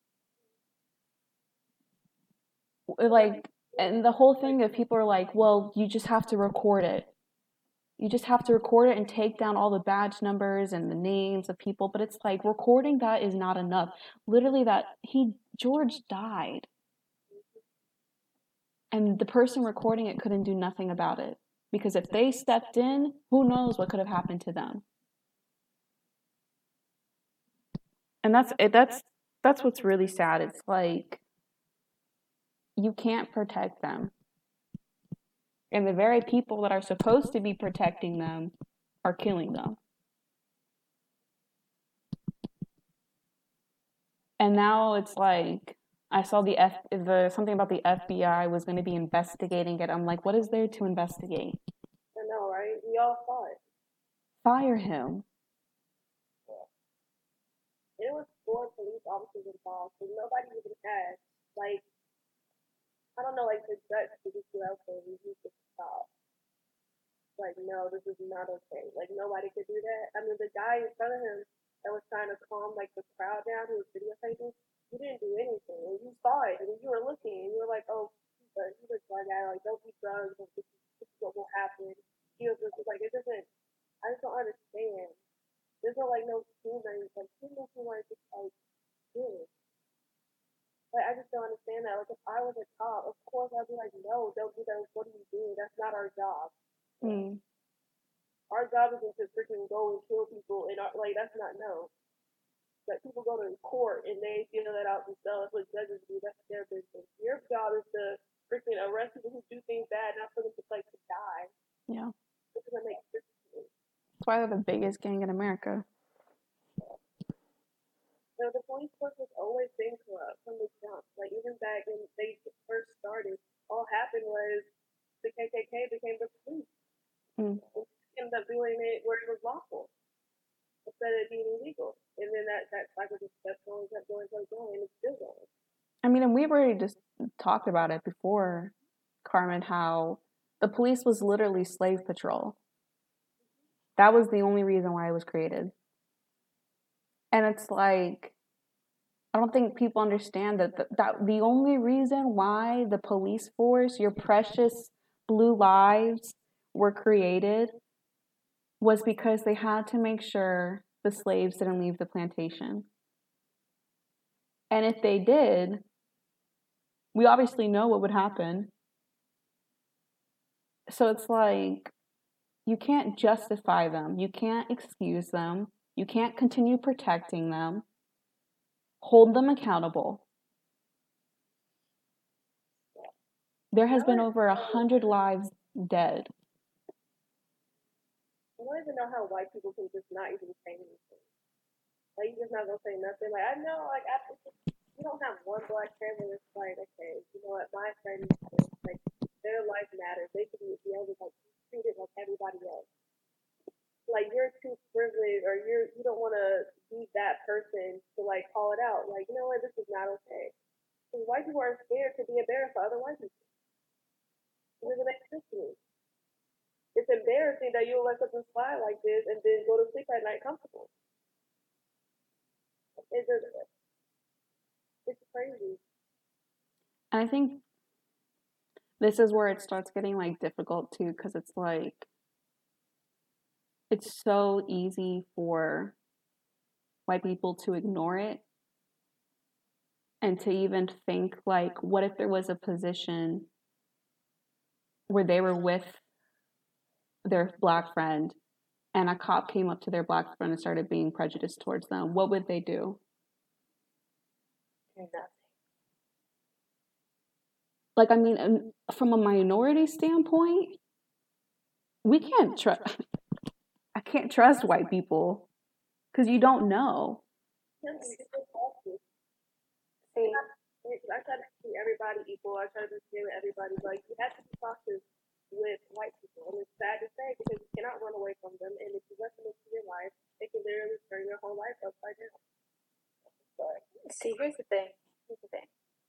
Like, and the whole thing of people are like, well, you just have to record it. You just have to record it and take down all the badge numbers and the names of people. But it's like, recording that is not enough. Literally, that he, George died. And the person recording it couldn't do nothing about it. Because if they stepped in, who knows what could have happened to them. And that's that's that's what's really sad. It's like, you can't protect them. And the very people that are supposed to be protecting them are killing them. And now it's like, I saw the F, the something about the F B I was going to be investigating it. I'm like, what is there to investigate? I know, right? We all saw it. Fire him. It was four police officers involved, so nobody even had, like, I don't know, like, the guts to just be like, okay, we need to stop. Like, no, this is not okay. Like, nobody could do that. I mean, the guy in front of him that was trying to calm, like, the crowd down who was videotaping, he didn't do anything. And you saw it, and you were looking, and you were like, oh, he's a drug guy, like, don't be drugs, this is, this is what will happen. He was just like, it doesn't, I just don't understand. Like, I just don't understand that. Like, if I was a cop, of course I'd be like, no, don't do that. What are you doing? That's not our job. Mm. Our job isn't to freaking go and kill people, and our, like that's not no. Like people go to court and they figure that out themselves. What judges do, that's their business. Your job is to freaking arrest people who do things bad, not for them to like to die. Yeah. It doesn't make sense to me. That's why they're the biggest gang in America. You know, the police force has always been corrupt from the jump. Like even back when they first started, all happened was the K K K became the police. Mm. And ended up doing it where it was lawful instead of being illegal. And then that, that cycle just kept going, kept going, kept going, and it's still going. I mean, and we've already just talked about it before, Carmen, how the police was literally slave patrol. That was the only reason why it was created. And it's like, I don't think people understand that, that, that the only reason why the police force, your precious blue lives, were created was because they had to make sure the slaves didn't leave the plantation. And if they did, we obviously know what would happen. So it's like, you can't justify them. You can't excuse them. You can't continue protecting them. Hold them accountable. There has been over a hundred lives dead. I don't even know how white people can just not even say anything. Like, you're just not gonna say nothing. Like, I know, like, after you don't have one black family that's like, okay, you know what, my friends, like, their life matters. They can be able to like treat it like everybody else. Like, you're too privileged, or you're you don't want to be that person to like call it out. Like, you know what, this is not okay. Because white people are scared to be embarrassed by other white people. It doesn't make sense to me. It's embarrassing that you'll let something slide like this and then go to sleep at night comfortable. It's just, it's crazy. And I think this is where it starts getting like difficult too, because it's like, it's so easy for white people to ignore it and to even think like, what if there was a position where they were with their black friend and a cop came up to their black friend and started being prejudiced towards them? What would they do? Nothing. Like, I mean, from a minority standpoint, we can't trust, I can't trust white people because you don't know. See, I try to treat everybody equal. I try to be fair with everybody. Like, you have to be cautious with white people. And it's sad to say because you cannot run away from them. And if you let them into your life, they can literally turn your whole life upside down. But see, here's the thing. Here's the thing.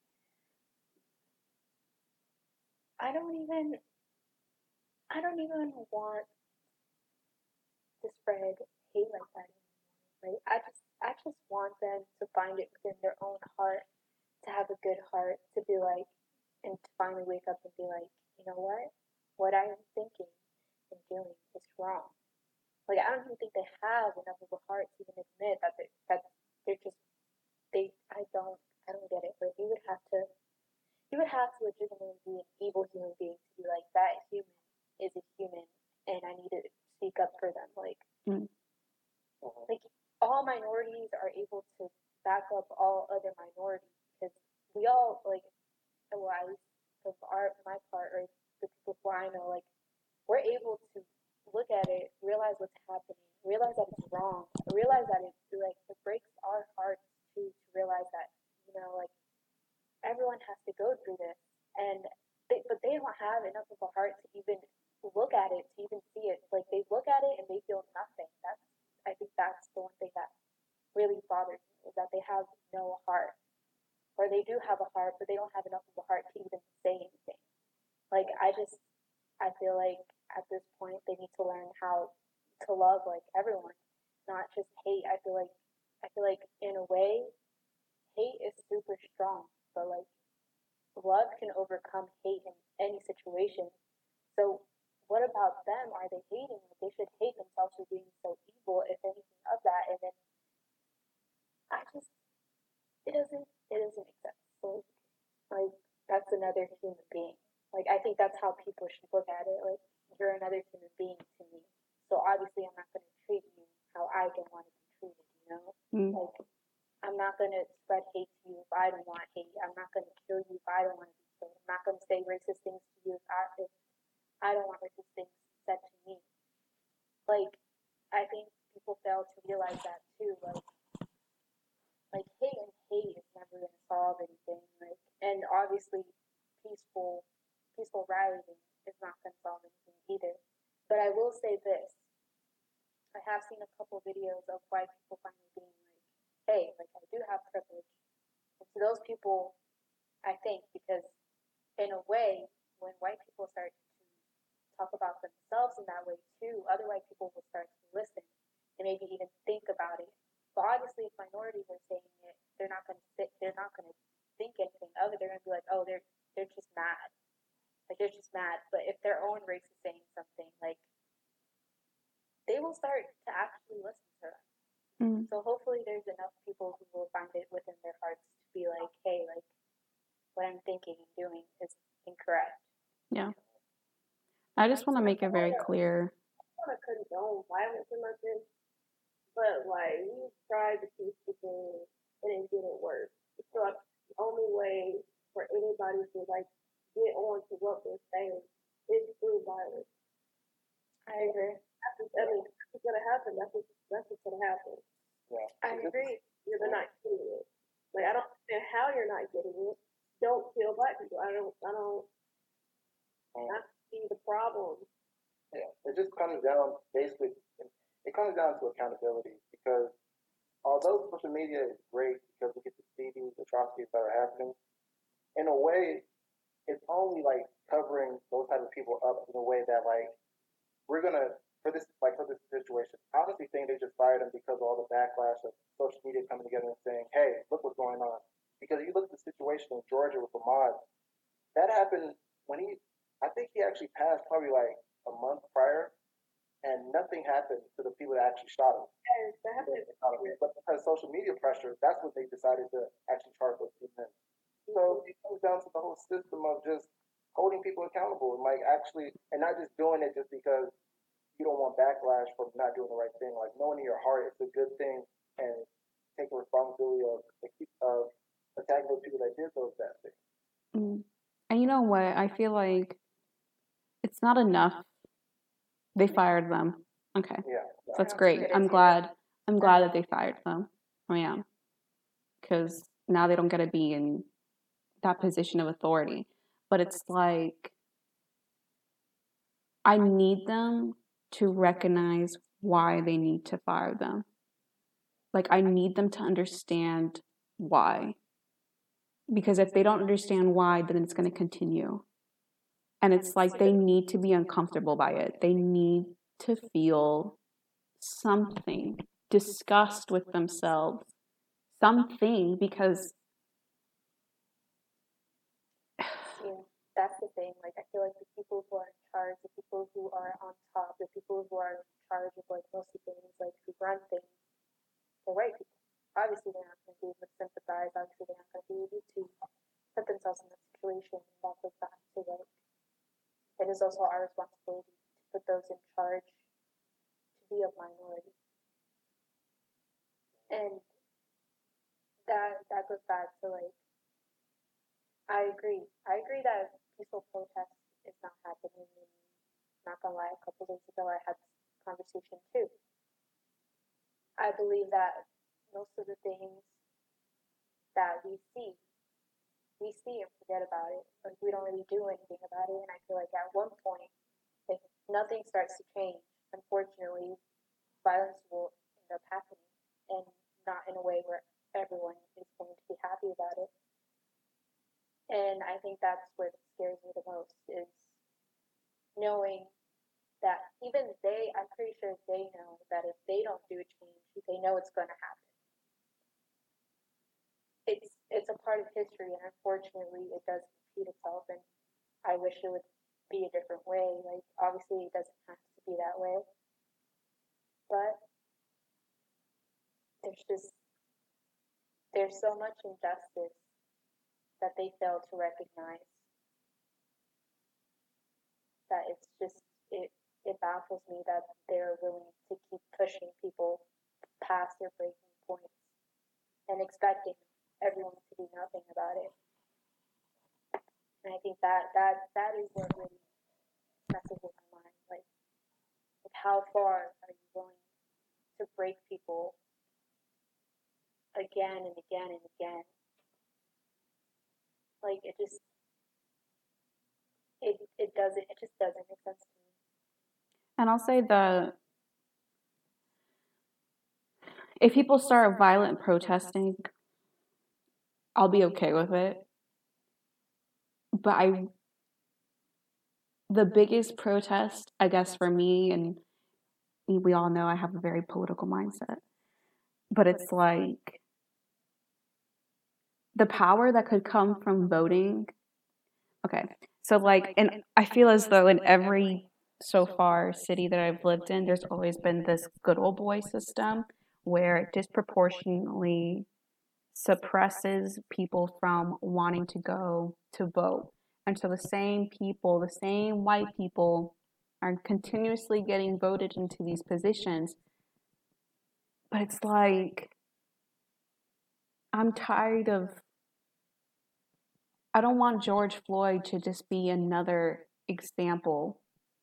I don't even, I don't even want to spread hate like that anymore. Right? I just, I just want them to find it within their own heart, to have a good heart, to be like, and to finally wake up and be like, you know what? What I am thinking and doing is wrong. Like, I don't even think they have enough of a heart to even admit that they, that they're just, they, I don't, I don't get it. But you would have to, you would have to legitimately be an evil human being to be like, that human is a human and I need to speak up for them. Like, mm. like all minorities are able to back up all other minorities because we all, like, well, at least from our, my part, or the people who I know, like, we're able to look at it, realize what's happening, realize that it's wrong, realize that it, like, it breaks our hearts to, to realize that, you know, like, everyone has to go through this, and they, but they don't have enough of a heart to even look at it, to even see it. Like, they look at it and they feel nothing. That's, I think that's the one thing that really bothers me, is that they have no heart, or they do have a heart, but they don't have enough of a heart to even say anything. Like, I just, I feel like at this point they need to learn how to love like everyone, not just hate. I feel like, I feel like in a way, hate is super strong, but like love can overcome hate in any situation. So what about them? Are they hating? They should hate themselves for being so evil, if anything of that. And then I just, it doesn't, it doesn't make sense. So Like, that's another human being. Like, I think that's how people should look at it. Like, you're another human being to me. So obviously, I'm not going to treat you how I don't want to be treated, you know? Mm. Like, I'm not going to spread hate to you if I don't want hate. I'm not going to kill you if I don't want to be killed. I'm not going to say racist things to you if I, if I don't want racist things said to me. Like, I think people fail to realize that too. Like, like hate and hate is never going to solve anything. Like, and obviously, peaceful, peaceful rioting is not going to solve anything either. But I will say this: I have seen a couple videos of white people finally being like, "Hey, like I do have privilege." And to those people, I think because in a way, when white people start to talk about themselves in that way too, other white people will start to listen and maybe even think about it. But obviously, if minorities are saying it, they're not going to sit. They're not going to think anything of it. They're going to be like, "Oh, they're they're just mad. Like they're just mad." But if their own race is saying something, like they will start to actually listen to them. Mm. So hopefully, there's enough people who will find it within their hearts to be like, "Hey, like what I'm thinking and doing is incorrect." Yeah. I just want to make it very clear. I want to condone violence or nothing, but like we tried to keep people and it didn't work. So like, the only way for anybody to like get on to what they're saying is through violence. I agree. That's just, I mean, that's gonna happen. That's just, that's what's gonna happen. Yeah. I agree. You're not getting it. Like I don't understand how you're not getting it. Don't kill black people. I don't. I don't. Um, I see the problem. Yeah, it just comes down basically. It comes down to accountability because although social media is great because we get to see these atrocities that are happening, in a way, it's only like covering those type of people up in a way that like we're gonna for this like for this situation. I honestly think they just fired him because of all the backlash of social media coming together and saying, "Hey, look what's going on." Because you look at the situation in Georgia with Ahmaud, that happened when he. I think he actually passed probably like a month prior, and nothing happened to the people that actually shot him. Yes, that happened. But because social media pressure, that's what they decided to actually charge those two men. So it comes down to the whole system of just holding people accountable and like actually, and not just doing it just because you don't want backlash from not doing the right thing. Like knowing in your heart it's a good thing and take the responsibility of of attacking those people that did those bad things. Mm. And you know what? I feel like it's not enough. They fired them. Okay. Yeah. So that's great. I'm glad. I'm glad that they fired them. I am. Because now they don't get to be in that position of authority. But it's like, I need them to recognize why they need to fire them. Like, I need them to understand why. Because if they don't understand why, then it's going to continue. And it's like they need to be uncomfortable by it. They need to feel something, disgust with themselves, something, because Yeah, that's the thing. Like, I feel like the people who are in charge, the people who are on top, the people who are in charge of like most things, like who run things, they're white people. Obviously, they're not going to be able to sympathize. Obviously, they're not going to be able to put themselves in that situation. And that goes back to like, it is also our responsibility to put those in charge to be a minority. And that that goes back to like, I agree. I agree that peaceful protest is not happening. And not gonna lie, a couple days ago I had this conversation too. I believe that most of the things that we see, we see and forget about it. Like we don't really do anything about it. And I feel like at one point, if nothing starts to change, unfortunately, violence will end up happening, and not in a way where everyone is going to be happy about it. And I think that's what scares me the most is knowing that even they, I'm pretty sure they know that if they don't do a change, they know it's going to happen. It's it's a part of history, and unfortunately, it does repeat itself. And I wish it would be a different way. Like obviously, it doesn't have to be that way, but there's just there's so much injustice that they fail to recognize. That it's just, it, it baffles me that they're willing to keep pushing people past their breaking points and expecting everyone to do nothing about it. And I think that that, that is what really messes with my mind. Like, like, how far are you willing to break people again and again and again? Like, it just, it it doesn't, it just doesn't make sense to me. And I'll say the if people start violent protesting, I'll be okay with it. But I, the biggest protest, I guess, for me, and we all know I have a very political mindset, but it's like the power that could come from voting. Okay, so like, and I feel as though in every so far city that I've lived in, there's always been this good old boy system where it disproportionately suppresses people from wanting to go to vote. And so the same people, the same white people are continuously getting voted into these positions. But it's like, I'm tired of, I don't want George Floyd to just be another example.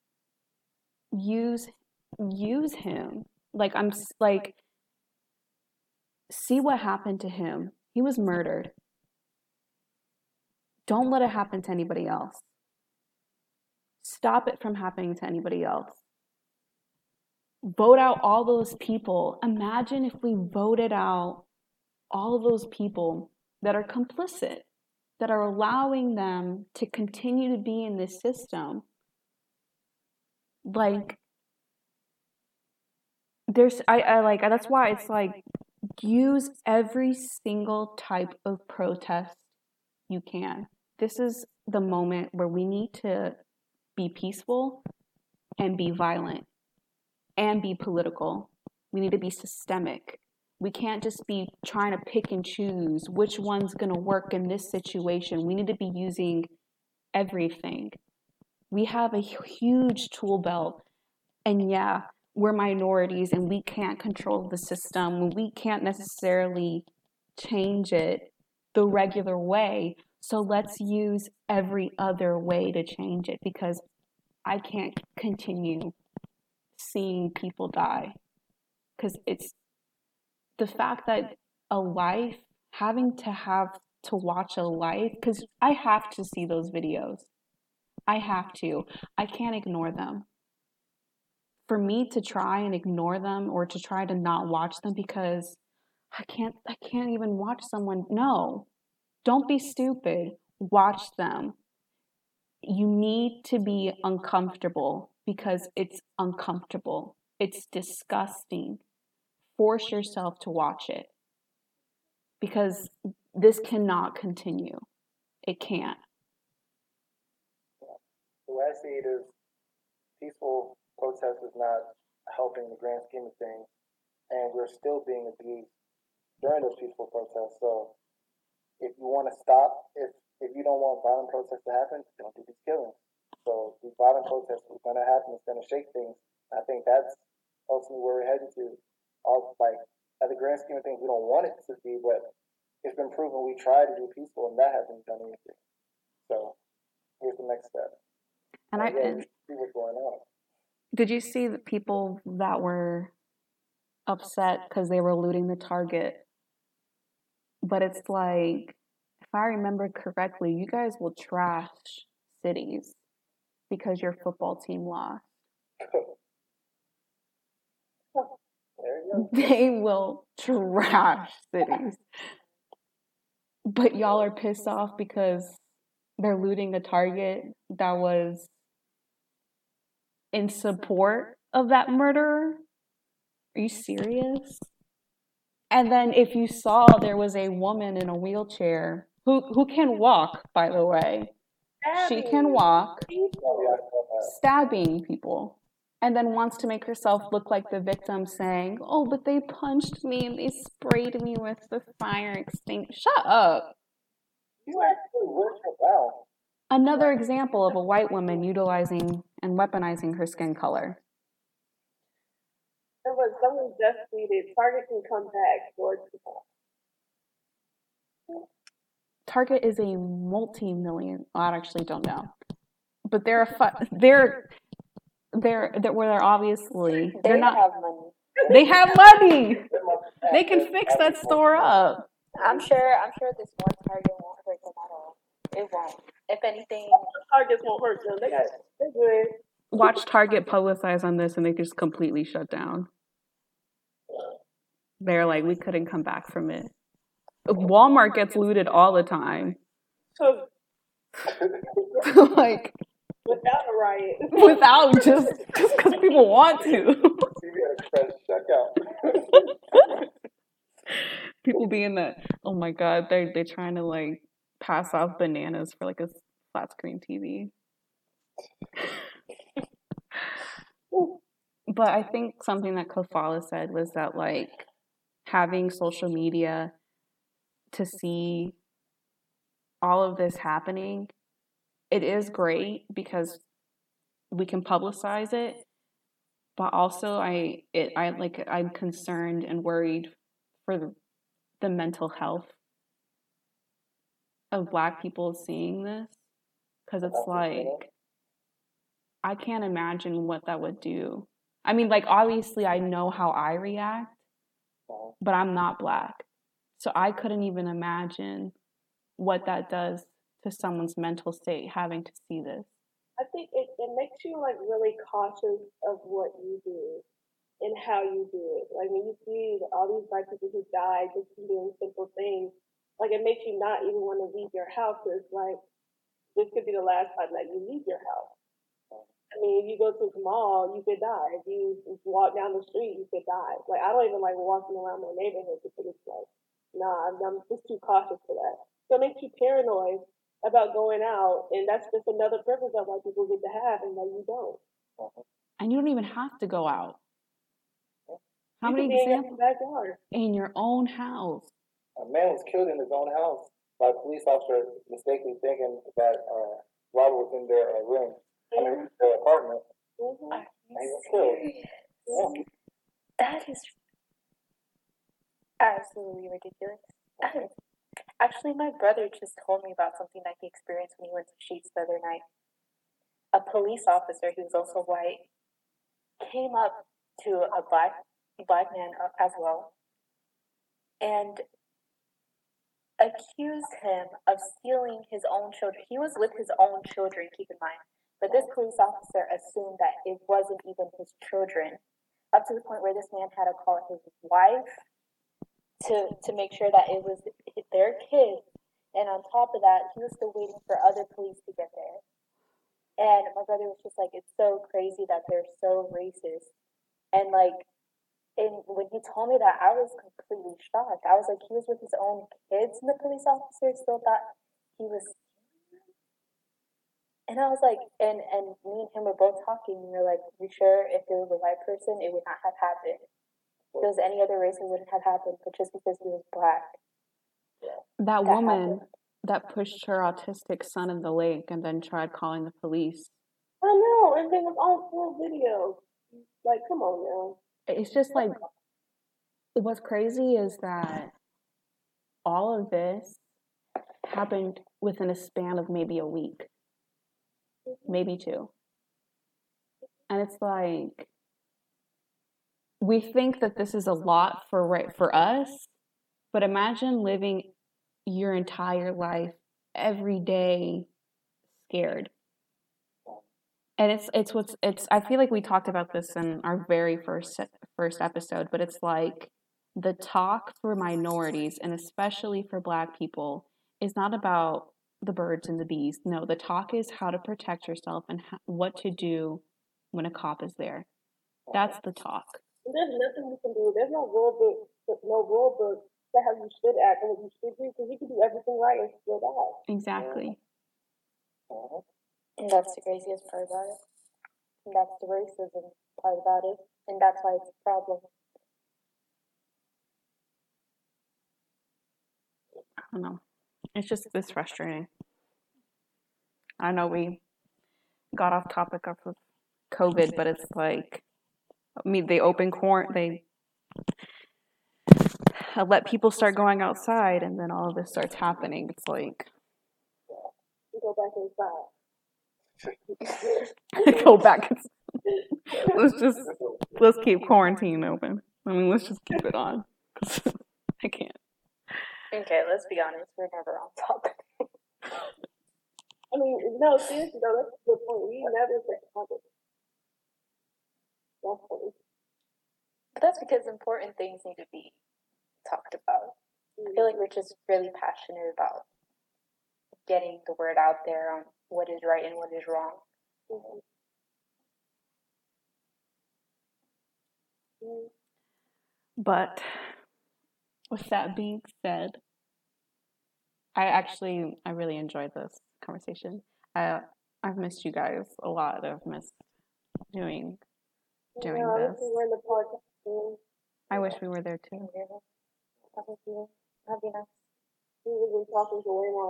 Use, use him. Like, I'm like, see what happened to him. He was murdered. Don't let it happen to anybody else. Stop it from happening to anybody else. Vote out all those people. Imagine if we voted out all of those people that are complicit, that are allowing them to continue to be in this system. Like, there's, I, I like, that's why it's like, use every single type of protest you can. This is the moment where we need to be peaceful and be violent and be political. We need to be systemic. We can't just be trying to pick and choose which one's going to work in this situation. We need to be using everything. We have a huge tool belt, and yeah, we're minorities and we can't control the system. We can't necessarily change it the regular way. So let's use every other way to change it, because I can't continue seeing people die. Because it's the fact that a life, having to have to watch a life, because I have to see those videos. I have to. I can't ignore them. For me to try and ignore them or to try to not watch them because I can't, I can't even watch someone. No, don't be stupid. Watch them. You need to be uncomfortable because it's uncomfortable. It's disgusting. Force yourself to watch it because this cannot continue. It can't. The way I see it is peaceful protest is not helping the grand scheme of things, and we're still being abused during those peaceful protests. So if you want to stop, if if you don't want violent protests to happen, don't do these killings. So these violent protests are going to happen. It's going to shake things. I think that's ultimately where we're heading to. All, like, at the grand scheme of things, we don't want it to be, but it's been proven we try to be peaceful, and that hasn't done anything. So here's the next step. And, and I yeah, see what's going on. Did you see the people that were upset because they were looting the Target? But it's like, if I remember correctly, you guys will trash cities because your football team lost. They will trash cities. But y'all are pissed off because they're looting a Target that was in support of that murderer? Are you serious? And then if you saw there was a woman in a wheelchair who, who can walk, by the way. Stabbing. She can walk, stabbing people, and then wants to make herself look like the victim, saying, oh, but they punched me and they sprayed me with the fire extinguisher. Shut up. You actually worked around. Another example of a white woman utilizing and weaponizing her skin color. There was someone just tweeted, Target can come back, George people. Target is a multi-million. Well, I actually don't know, but they're a fu- they're they're they're where they're obviously They they're not. have money. They have money. They can fix that store up. I'm sure. I'm sure this one Target won't hurt them at all. It won't. If anything, Targets won't hurt them. They got they're good. Watch Target publicize on this, and they just completely shut down. They're like, we couldn't come back from it. Walmart gets looted all the time. So Like without a riot. without just just because people want to. C V S Express checkout. People being that, oh my god, they're they're trying to like pass off bananas for like a flat screen T V. But I think something that Kofala said was that like having social media to see all of this happening, it is great because we can publicize it, but also I it I like I'm concerned and worried for the, the mental health of Black people seeing this, because it's like I can't imagine what that would do. I mean, like obviously I know how I react, but I'm not Black, so I couldn't even imagine what that does to someone's mental state having to see this. I think it, it makes you like really cautious of what you do and how you do it. Like when you see all these Black people who died just from doing simple things, like it makes you not even want to leave your house. It's like this could be the last time that you leave your house. I mean, if you go to the mall, you could die. If you walk down the street, you could die. Like I don't even like walking around my neighborhood because it's like, nah, I'm, I'm just too cautious for that. So it makes you paranoid about going out, and that's just another privilege that white people get to have, and that you don't. And you don't even have to go out. How You many could be in your examples? backyard. In your own house. A man was killed in his own house by a police officer mistakenly thinking that uh, Robert was in their uh, room, I mean, their apartment. Mm-hmm. are And he you was killed. serious? Yeah. That is absolutely ridiculous. I don't- Actually, my brother just told me about something that he experienced when he went to Sheets the other night. A police officer, who was also white, came up to a black black man uh, as well, and accused him of stealing his own children. He was with his own children, keep in mind, but this police officer assumed that it wasn't even his children, up to the point where this man had to call his wife to to make sure that it was their kid. And on top of that, he was still waiting for other police to get there. And my brother was just like, it's so crazy that they're so racist. And like, and when he told me that, I was completely shocked. I was like, he was with his own kids, and the police officer still thought he was. And I was like, and and me and him were both talking. And we were like, you sure if it was a white person, it would not have happened? If it was any other race, it wouldn't have happened. But just because he was Black, That that woman happened. that pushed her autistic son in the lake and then tried calling the police. I know, and then it's on full video. Like, come on now. It's just like, what's crazy is that all of this happened within a span of maybe a week, maybe two. And it's like, we think that this is a lot for right for us, but imagine living your entire life every day scared. And it's it's what's it's I feel like we talked about this in our very first first episode, but it's like the talk for minorities and especially for Black people is not about the birds and the bees. No, the talk is how to protect yourself and how, what to do when a cop is there. That's the talk. There's nothing you can do. There's no rule book, no rule book for how you should act and what you should do, because you can do everything right and still die. Exactly. Uh-huh. And that's the craziest part about it. And that's the racism part about it. And that's why it's a problem. I don't know. It's just it's frustrating. I know we got off topic of COVID, but it's like, I mean, they open quarant, they let people start going outside, and then all of this starts happening. It's like, You go back inside. go back. Let's just let's keep quarantine open. I mean, let's just keep it on. I can't. Okay, let's be honest. We're never on topic. I mean, no, seriously, though, that's a good point. We never say topic. That's funny. But that's because important things need to be talked about. I feel like we're just really passionate about getting the word out there on what is right and what is wrong. Mm-hmm. But with that being said, I actually I really enjoyed this conversation. I I've missed you guys a lot. I've missed doing doing Yeah, I wish this. we were in the podcast room. I wish we were there too. That'd be, that'd be nice. We would be talking for way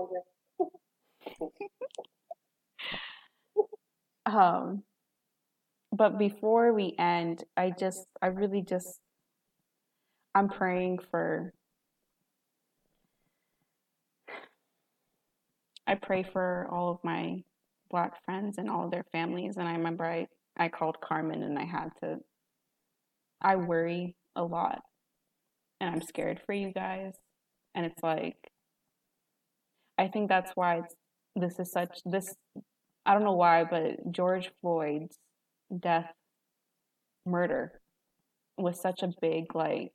longer. Um, but before we end, I just I really just I'm praying for I pray for all of my Black friends and all of their families. And I remember I, I called Carmen and I had to, I worry a lot and I'm scared for you guys. And it's like, I think that's why it's, this is such, this, I don't know why, but George Floyd's death, murder was such a big, like,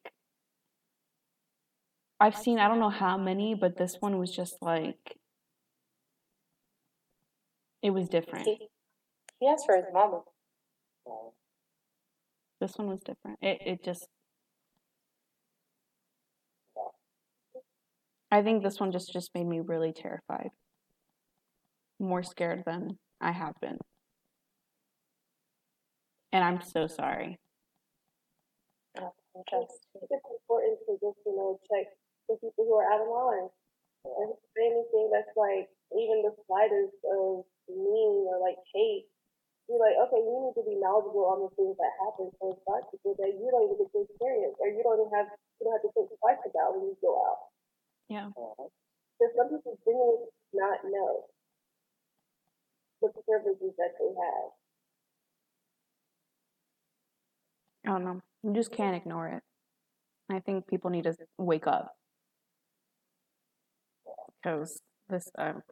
I've seen, I don't know how many, but this one was just like, it was different. He, he asked for his mama. This one was different. It it just, I think this one just, just made me really terrified. More scared than I have been. And I'm so sorry. Oh, just, It's important to just, you know, check the people who are out of line. And if there's anything that's like even the slightest of meaning or like hate, you're like, okay, you need to be knowledgeable on the things that happen for Black people that you don't even get to experience, or you don't even have you don't have to think twice about when you go out. Yeah. Because some people genuinely not know the privileges that they have. I don't know. You just can't ignore it. I think people need to wake up. Because this, um,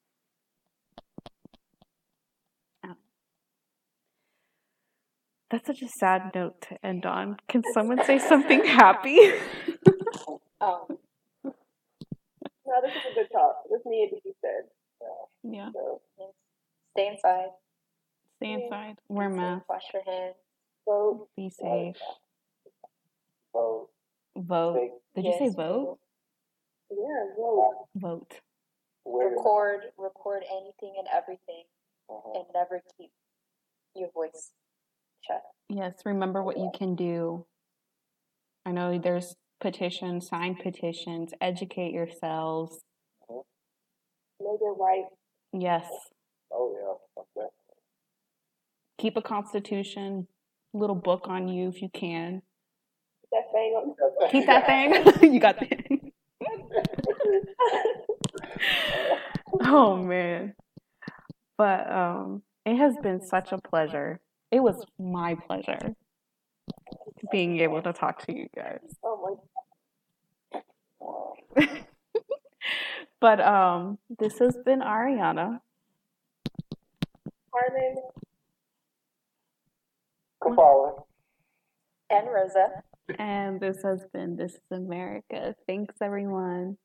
that's such a sad note to end on. Can someone say something happy? um, No, this is a good talk. This needed to be said. Yeah. So, stay inside. Stay inside. Wear masks. Wash your hands. vote. Be safe. So, Vote. Did you say Yes, vote? Yeah, vote. Vote. where Record, record anything and everything, uh and never keep your voice shut. Yes, remember what you can do. I know there's petitions, sign petitions, educate yourselves. Know your rights. Yes. Oh yeah. Okay. Keep a constitution, little book on you if you can. That thing on. Keep that thing. You got the thing. Oh man. But um it has been such a pleasure. It was my pleasure being able to talk to you guys. Oh my. But um this has been Ariana. Carmen. Kapala. And Rosa. And this has been This is America. Thanks everyone.